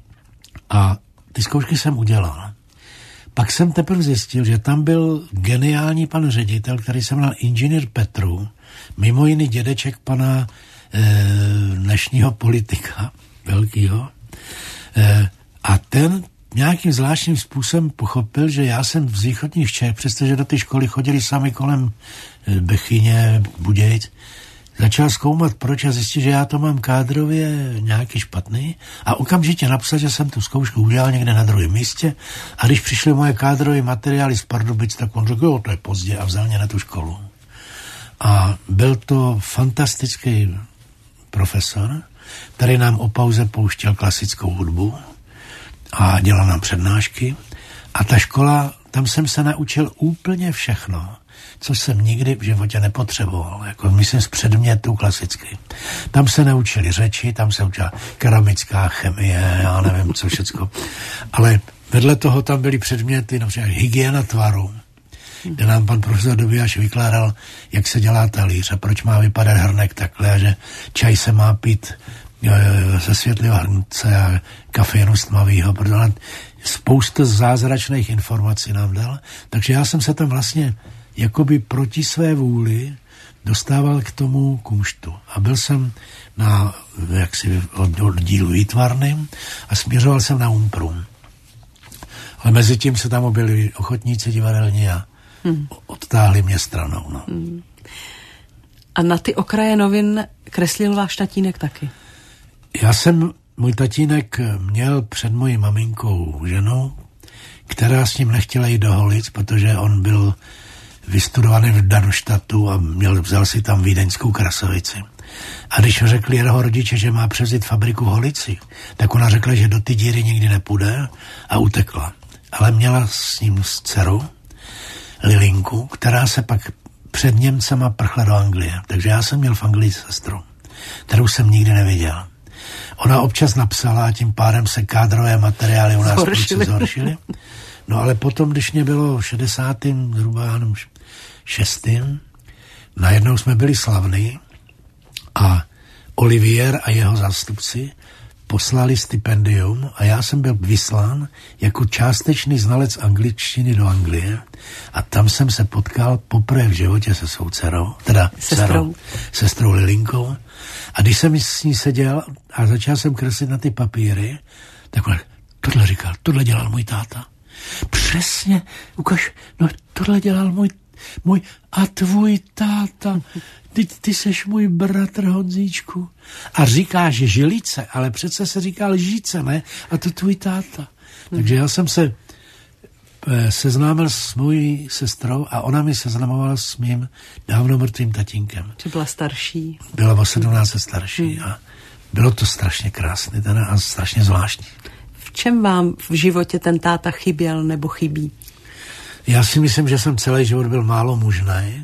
a ty zkoušky jsem udělal. Pak jsem teprve zjistil, že tam byl geniální pan ředitel, který se jmenoval inženýr Petru, mimo jiný dědeček pana e, dnešního politika, velkýho. E, a ten nějakým zvláštním způsobem pochopil, že já jsem z východních Čech, přestože do té školy chodili sami kolem Bechyně, Budějic, začal zkoumat, proč a zjistil, že já to mám kádrově nějaký špatný a okamžitě napsal, že jsem tu zkoušku udělal někde na druhém místě a když přišly moje kádrové materiály z Pardubic, tak on řekl, jo, to je pozdě a vzal mě na tu školu. A byl to fantastický profesor, který nám o pauze pouštěl klasickou hudbu a dělal nám přednášky a ta škola, tam jsem se naučil úplně všechno, co jsem nikdy v životě nepotřeboval, jako myslím z předmětů klasicky. Tam se naučili řeči, tam se učila keramická chemie, já nevím co všecko, ale vedle toho tam byly předměty, například hygiena tvaru, kde nám pan profesor Dobijáš vykládal, jak se dělá talíř a proč má vypadat hrnek takhle a že čaj se má pít ze světlého hrnce a kafeinu z tmavýho, protože spousta zázračných informací nám dal, takže já jsem se tam vlastně jakoby proti své vůli dostával k tomu kumštu. A byl jsem na jaksi oddílu výtvarným a směřoval jsem na Umprum. Ale mezi tím se tam objevili ochotníci divadelní a hmm. odtáhli mě stranou. No. Hmm. A na ty okraje novin kreslil váš tatínek taky? Já jsem, můj tatínek měl před mojí maminkou ženu, která s ním nechtěla jít do Holic, protože on byl vystudovaný v Darmstadtu a měl, vzal si tam vídeňskou krasavici. A když řekli jeho rodiče, že má převzít fabriku v Holici, tak ona řekla, že do ty díry nikdy nepůjde a utekla. Ale měla s ním s dcerou Lilinku, která se pak před Němcema prchla do Anglie. Takže já jsem měl v Anglii sestru, kterou jsem nikdy neviděl. Ona občas napsala a tím pádem se kádrové materiály u nás zhoršily. No ale potom, když mě bylo šedesátým zhruba šestým, najednou jsme byli slavní a Olivier a jeho zástupci poslali stipendium a já jsem byl vyslán jako částečný znalec angličtiny do Anglie a tam jsem se potkal poprvé v životě se svou dcerou, teda sestrou, sestrou Lilinkou. A když jsem s ní seděl a začal jsem kreslit na ty papíry, tak on, tohle říkal, tohle dělal můj táta. Přesně, ukaž, no tohle dělal můj, můj a tvůj táta, ty, ty seš můj bratr Honzíčku. A říkáš žilice, ale přece se říká lžíce, ne? A to tvůj táta. Hmm. Takže já jsem se e, seznámil s mojí sestrou a ona mi seznamovala s mým dávno mrtvým tatínkem. Či byla starší? Byla o sedmnáct let starší hmm. a bylo to strašně krásné teda a strašně zvláštní. V čem vám v životě ten táta chyběl nebo chybí? Já si myslím, že jsem celý život byl málo mužný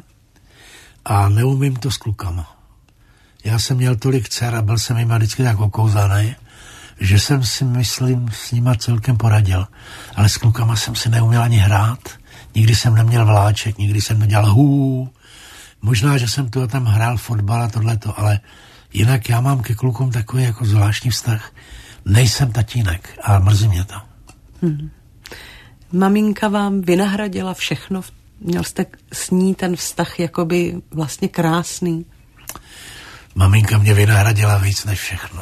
a neumím to s klukama. Já jsem měl tolik dcer a byl jsem jim vždycky tak okouzaný, že jsem si myslím s nima celkem poradil. Ale s klukama jsem si neuměl ani hrát. Nikdy jsem neměl vláček, nikdy jsem nedělal hů. Možná, že jsem tu a tam hrál fotbal a tohleto, ale jinak já mám ke klukům takový jako zvláštní vztah. Nejsem tatínek a mrzí mě to. Hmm. Maminka vám vynahradila všechno? Měl jste s ní ten vztah jakoby vlastně krásný? Maminka mě vynahradila víc než všechno.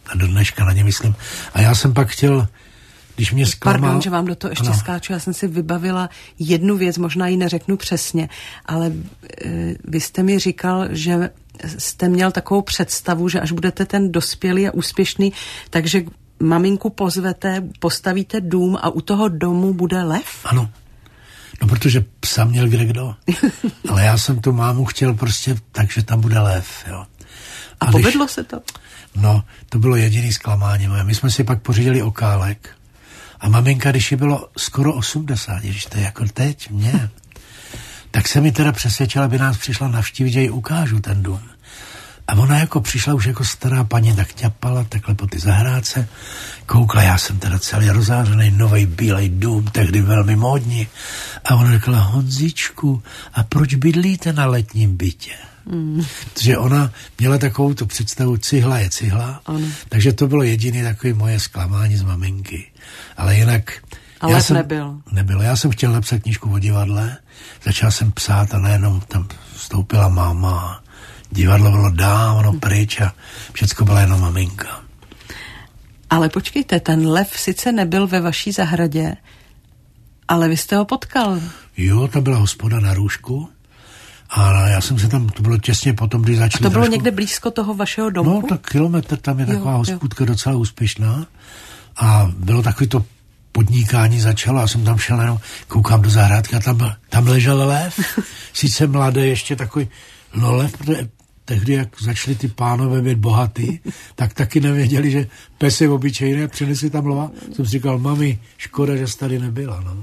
A do dneška na ně myslím. A já jsem pak chtěl, když mě zklamal... Pardon, že vám do toho ještě ano. skáču. Já jsem si vybavila jednu věc, možná ji neřeknu přesně, ale e, vy jste mi říkal, že jste měl takovou představu, že až budete ten dospělý a úspěšný, takže maminku pozvete, postavíte dům a u toho domu bude lev? Ano. No, protože psa měl kde kdo. Ale já jsem tu mámu chtěl prostě tak, že tam bude lev, jo. A, a povedlo když, se to? No, to bylo jediný zklamání moje. My jsme si pak pořídili okálek a maminka, když jí bylo skoro osmdesát, ježiš, to je jako teď mě, tak se mi teda přesvědčila, aby nás přišla navštívit, že jí ukážu ten dům. A ona jako přišla už jako stará paní, tak ťapala takhle po ty zahrádce, koukla, já jsem teda celý rozářený, novej bílej dům, tehdy velmi módní. A ona řekla, Honzičku, a proč bydlíte na letním bytě? Mm. Protože ona měla takovou tu představu, cihla je cihla, ano. Takže to bylo jediné takové moje zklamání z maminky. Ale jinak... Ale já jsem, nebyl. Nebylo. Já jsem chtěl napsat knížku o divadle, začal jsem psát a najednou tam vstoupila máma. Divadlo bylo dávno pryč a všecko byla jenom maminka. Ale počkejte, ten lev sice nebyl ve vaší zahradě, ale vy jste ho potkal. Jo, tam byla hospoda na Růžku a já jsem se tam, to bylo těsně potom, když začali... A to bylo trošku, někde blízko toho vašeho domu? No, tak kilometr, tam je taková jo, hospůdka jo. docela úspěšná a bylo takový to podnikání začalo, já jsem tam šel jenom, koukám do zahrádky a tam, tam ležel lev, sice mladý, ještě takový, no lev, protože tehdy, jak začali ty pánové být bohatý, tak taky nevěděli, že pes je obyčejný a přinesli tam lva. Jsem si říkal, mami, škoda, že jsi tady nebyla, no.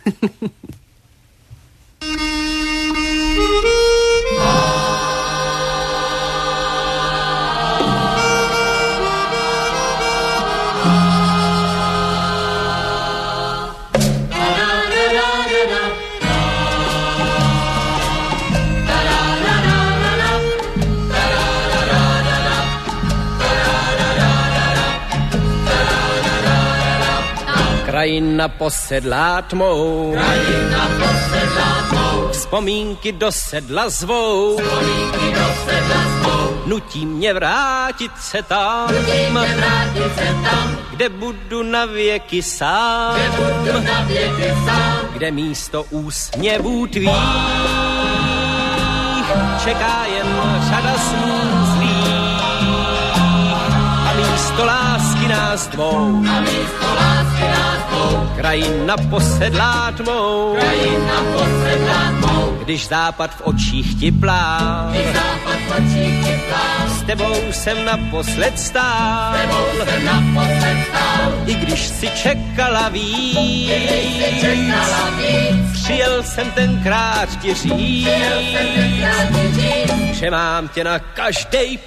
Krajina posedlá tmou, krajina posedlá tmou, vzpomínky do sedla zvou, vzpomínky do sedla zvou, nutí mě vrátit se tam, nutí mě vrátit se tam, kde budu na věky sám, kde budu na věky sám, kde místo úsměvů tvých čeká jen řada snů zlých a místo lásky nás dvou, a místo lásky nás dvou, krajina posedlá tmou, krajina posedlá tmou, když západ v očích ti plá, když západ v očích ti plá, s tebou jsem naposled stál, s tebou jsem naposled stál, i když si čekala víc, i když si čekala víc, přijel jsem tenkrát ti říct, přijel jsem tenkrát ti říct, že mám tě na každej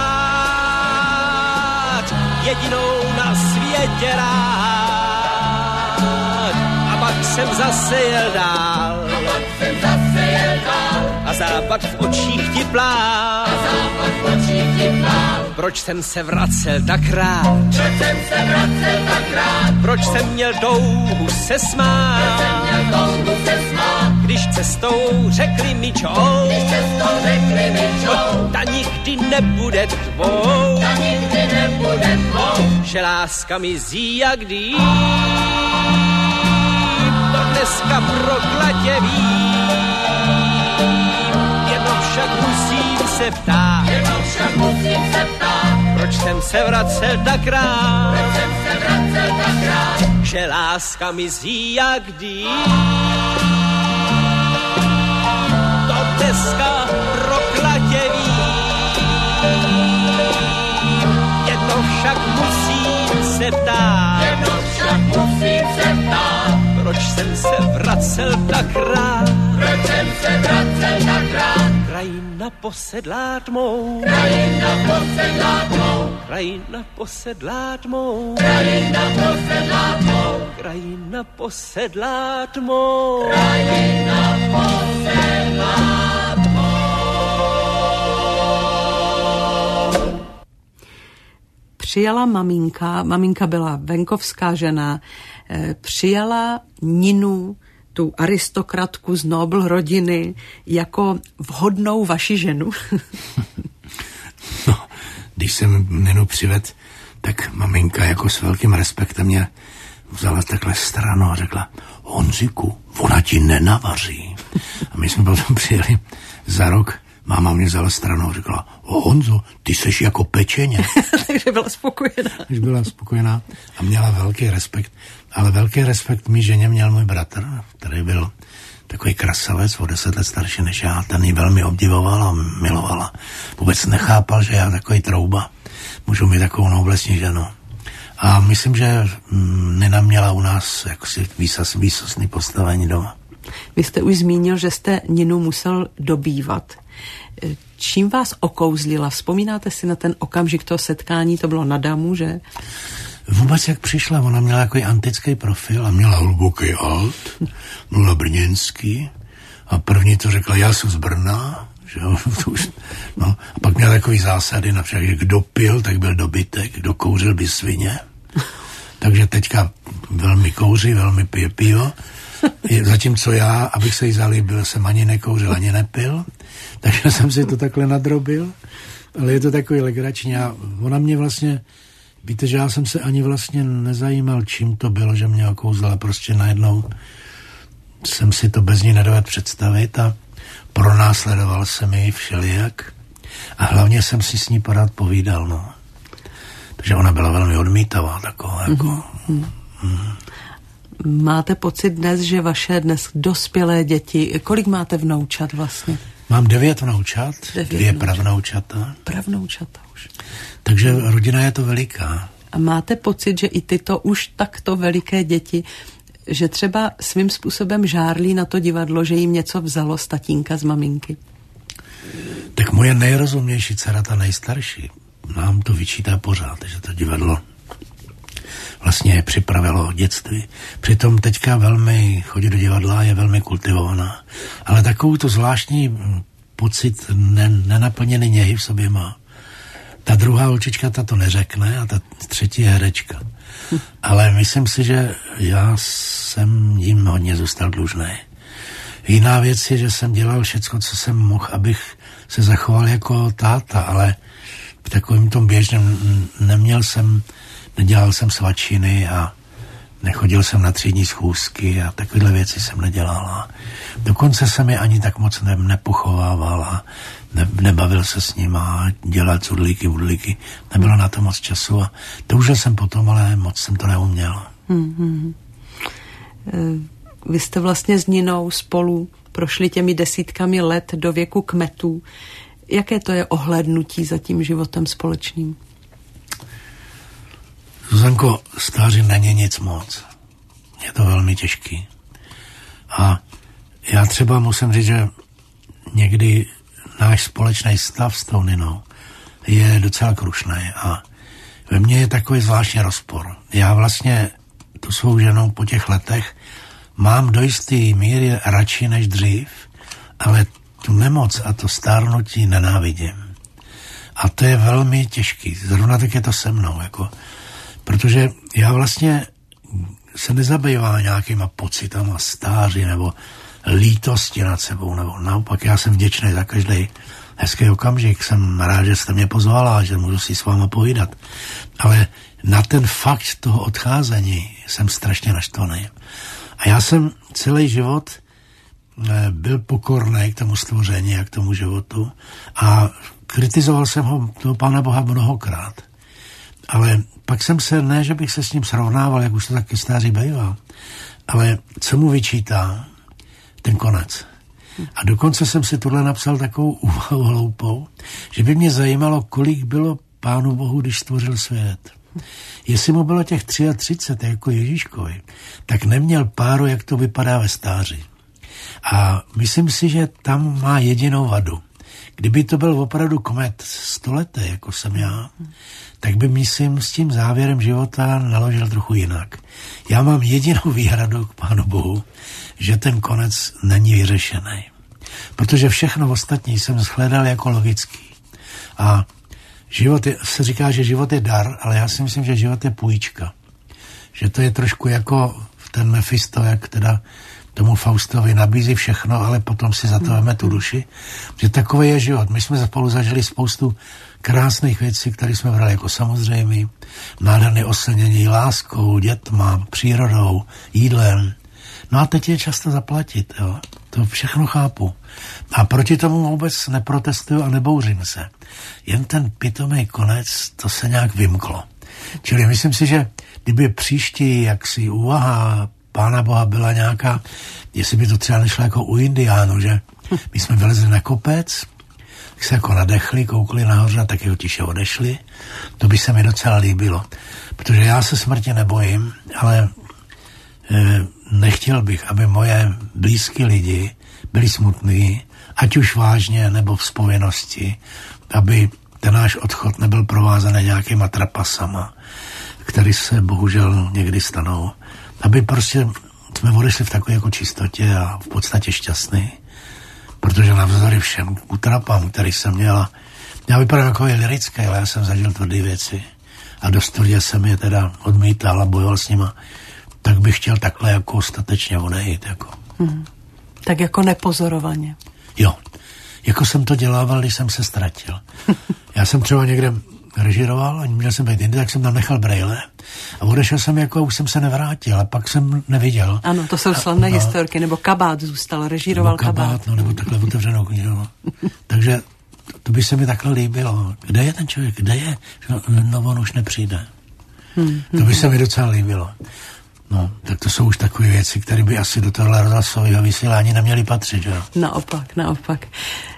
pád, jedinou na světě rád. A pak jsem zase jel dál, a pak jsem zase jel dál, a západ v očích ti plál, a západ v očích ti plál. Proč jsem se vracel tak rád, Proč jsem se vracel tak rád, proč jsem měl touhu se smát, proč jsem měl touhu se smát, když cestou řekli mi čou, když cestou řekli mi čou, ta nikdy nebude tvou, ta nikdy nebude tvou, že láska mizí jak dým, to dneska proklatě vím, jedno však musím se ptát, jednou však musím se ptát, proč jsem se vracel tak rád, proč jsem se vracel tak rád, že láska mizí jak dým, to dneska proklatě vím, jedno však musím se ptát, jednou však musím se ptát, proč jsem se vracel tak rád, proč jsem se vracel tak rád, krajina posedlá tmou, krajina posedlá tmou, krajina posedlá tmou, krajina posedlá tmou, krajina posedlá tmou, krajina posedlá tmou. Přijala maminka, maminka byla venkovská žena, přijala Ninu, tu aristokratku z Nobl rodiny, jako vhodnou vaši ženu? No, když jsem Ninu přivedl tak maminka jako s velkým respektem mě vzala takhle stranu a řekla: Honziku, ona ti nenavaří. A my jsme potom přijeli za rok, máma mě vzala stranu a řekla: o Honzo, ty seš jako pečeně. Takže byla spokojená. Takže byla spokojená a měla velký respekt. Ale velký respekt mi ženě měl můj bratr, který byl takový krasavec, o deset let starší než já. Ten ji velmi obdivoval a miloval. Vůbec nechápal, že já takový trouba můžu mít takovou noblesní ženu. A myslím, že Nina měla u nás jakosi výsas, výsostný postavení doma. Vy jste už zmínil, že jste Ninu musel dobývat. Čím vás okouzlila? Vzpomínáte si na ten okamžik toho setkání? To bylo na damu, že? Vůbec jak přišla, ona měla takový antický profil a měla hluboký alt, mluvila brněnsky a první to řekla: já jsem z Brna, že jo, to už, no. A pak měla takový zásady, například, že kdo pil, tak byl dobytek, kdo kouřil, by svině. Takže teďka velmi kouří, velmi pije pivo. Zatímco já, abych se jí zalíbil, jsem ani nekouřil, ani nepil. Takže jsem si to takhle nadrobil. Ale je to takový legrační. A ona mě vlastně, víte, že já jsem se ani vlastně nezajímal, čím to bylo, že mě okouzla. Prostě najednou jsem si to bez ní nedovedl představit a pronásledoval jsem ji všelijak. A hlavně jsem si s ní pořád povídal, no. Takže ona byla velmi odmítavá, taková, jako... Mm-hmm. Mm. Máte pocit dnes, že vaše dnes dospělé děti, kolik máte vnoučat vlastně? Mám devět vnoučat, devět dvě vnoučat. pravnoučata. Pravnoučata už. Takže rodina je to veliká. A máte pocit, že i tyto už takto veliké děti, že třeba svým způsobem žárlí na to divadlo, že jim něco vzalo z tatínka, z maminky? Tak moje nejrozumnější dcera, ta nejstarší, nám to vyčítá pořád, že to divadlo vlastně připravilo dětství. Přitom teďka velmi chodí do divadla, je velmi kultivovaná. Ale takovou to zvláštní pocit nenaplněný něhy v sobě má. Ta druhá holčička ta to neřekne a ta třetí je herečka. Ale myslím si, že já jsem jim hodně zůstal dlužný. Jiná věc je, že jsem dělal všecko, co jsem mohl, abych se zachoval jako táta, ale v takovým tom běžném neměl jsem, nedělal jsem svačiny a nechodil jsem na třídní schůzky a takovéhle věci jsem nedělal. A dokonce jsem je ani tak moc ne, nepochovával a ne, nebavil se s nima, dělat cudlíky, budlíky. Nebylo na to moc času a toužil jsem potom, ale moc jsem to neuměl. Mm-hmm. Vy jste vlastně s Ninou spolu prošli těmi desítkami let do věku kmetů. Jaké to je ohlédnutí za tím životem společným? Zuzanko, stáří není nic moc. Je to velmi těžký. A já třeba musím říct, že někdy náš společný stav s tou Ninou je docela krušný a ve mně je takový zvláštní rozpor. Já vlastně tu svou ženou po těch letech mám do jistý míry radši než dřív, ale tu nemoc a to stárnutí nenávidím. A to je velmi těžký. Zrovna tak je to se mnou, jako, protože já vlastně se nezabývám nějakýma pocitama stáří nebo lítosti nad sebou, nebo naopak já jsem vděčný za každý hezký okamžik. Jsem rád, že jste mě pozvala, že můžu si s váma povídat. Ale na ten fakt toho odcházení jsem strašně naštvaný. A já jsem celý život byl pokorný k tomu stvoření a k tomu životu a kritizoval jsem ho, toho Pána Boha, mnohokrát. Ale pak jsem se, ne, že bych se s ním srovnával, jak už to taky stáří bývá, ale co mu vyčítá, ten konec. A dokonce jsem si tohle napsal takovou úvahu hloupou, že by mě zajímalo, kolik bylo Pánu Bohu, když stvořil svět. Jestli mu bylo těch třicet tři, jako Ježíškovi, tak neměl páru, jak to vypadá ve stáří. A myslím si, že tam má jedinou vadu. Kdyby to byl opravdu komet stoleté, jako jsem já, tak by, myslím, s tím závěrem života naložil trochu jinak. Já mám jedinou výhradu k Pánu Bohu, že ten konec není vyřešený. Protože všechno ostatní jsem shledal jako logický. A život je, se říká, že život je dar, ale já si myslím, že život je půjčka. Že to je trošku jako ten Mephisto, jak teda tomu Faustovi nabízí všechno, ale potom si za to veme tu duši. Že takový je život. My jsme spolu zažili spoustu krásných věcí, které jsme brali jako samozřejmé. Nádherné oslnění láskou, dětma, přírodou, jídlem. No a teď je často zaplatit, jo. To všechno chápu. A proti tomu vůbec neprotestuju a nebouřím se. Jen ten pitomý konec, to se nějak vymklo. Čili myslím si, že kdyby příští jaksi úvaha Pána Boha byla nějaká, jestli by to třeba nešlo jako u Indiánů, že my jsme vylezli na kopec, tak se jako nadechli, koukli nahoře a taky ho tiše odešli. To by se mi docela líbilo. Protože já se smrti nebojím, ale e, nechtěl bych, aby moje blízký lidi byli smutní, ať už vážně nebo v spověnosti, aby ten náš odchod nebyl provázaný nějakýma trapasama, který se bohužel někdy stanou. Aby prostě jsme odešli v takové jako čistotě a v podstatě šťastný, protože navzdory všem utrapám, který jsem měla, já vypadám jako je lirický, ale já jsem zažil tvrdé věci a dost tvrdě jsem je teda odmítal a bojoval s nima, tak bych chtěl takhle jako statečně odejít. Jako. Hmm. Tak jako nepozorovaně. Jo, jako jsem to dělával, když jsem se ztratil. Já jsem třeba někde režíroval, a měl jsem být jinde, tak jsem tam nechal brejle a odešel jsem jako, už jsem se nevrátil a pak jsem neviděl. Ano, to jsou slavné no, historky, nebo kabát zůstal, režíroval kabát. kabát. No, nebo takhle otevřenou knihu. Takže to, to by se mi takhle líbilo. Kde je ten člověk? Kde je? No, on už nepřijde. Hmm, to by hmm. se mi docela líbilo. No, tak to jsou už takové věci, které by asi do tohle rozhlasového vysílání neměly patřit, že jo? Naopak, naopak.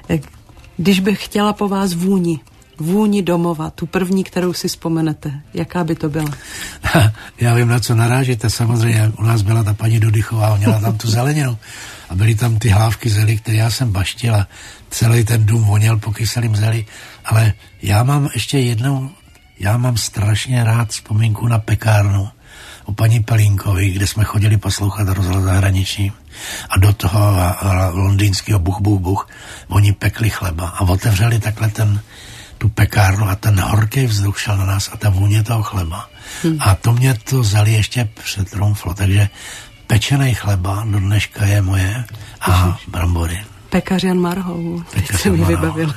Když bych chtěla po vás vůni, vůni domova, tu první, kterou si vzpomenete, jaká by to byla? Já vím, na co narážíte, samozřejmě u nás byla ta paní Dudychová, měla tam tu zeleninu a byly tam ty hlávky zeli, které já jsem baštil a celý ten dům voněl po kyselým zeli, ale já mám ještě jednou, já mám strašně rád vzpomínku na pekárnu u paní Pelínkovi, kde jsme chodili poslouchat rozhlas zahraniční a do toho a, a londýnského buch, buch, buch, oni pekli chleba a otevřeli takhle ten tu pekárnu a ten horký vzduch šel na nás a ta vůně toho chleba. Hmm. A to mě to zali ještě přetrumflo, takže pečený chleba do dneška je moje a brambory. Pekař Jan Marhou, teď se mi vybavil.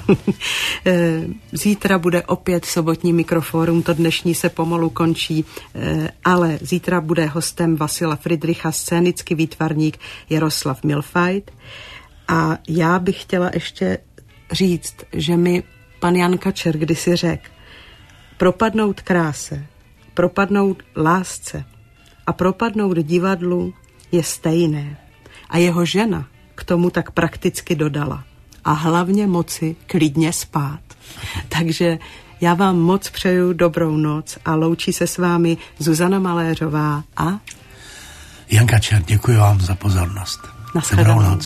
Zítra bude opět sobotní mikrofórum, to dnešní se pomalu končí, ale zítra bude hostem Vasila Fridricha, scénický výtvarník Jaroslav Milfajt. A já bych chtěla ještě říct, že mi pan Jan Kačer kdysi řekl, propadnout kráse, propadnout lásce a propadnout divadlu je stejné. A jeho žena k tomu tak prakticky dodala. A hlavně moci klidně spát. Takže já vám moc přeju dobrou noc a loučí se s vámi Zuzana Maléřová a Jan Kačer, děkuji vám za pozornost. Dobrou noc.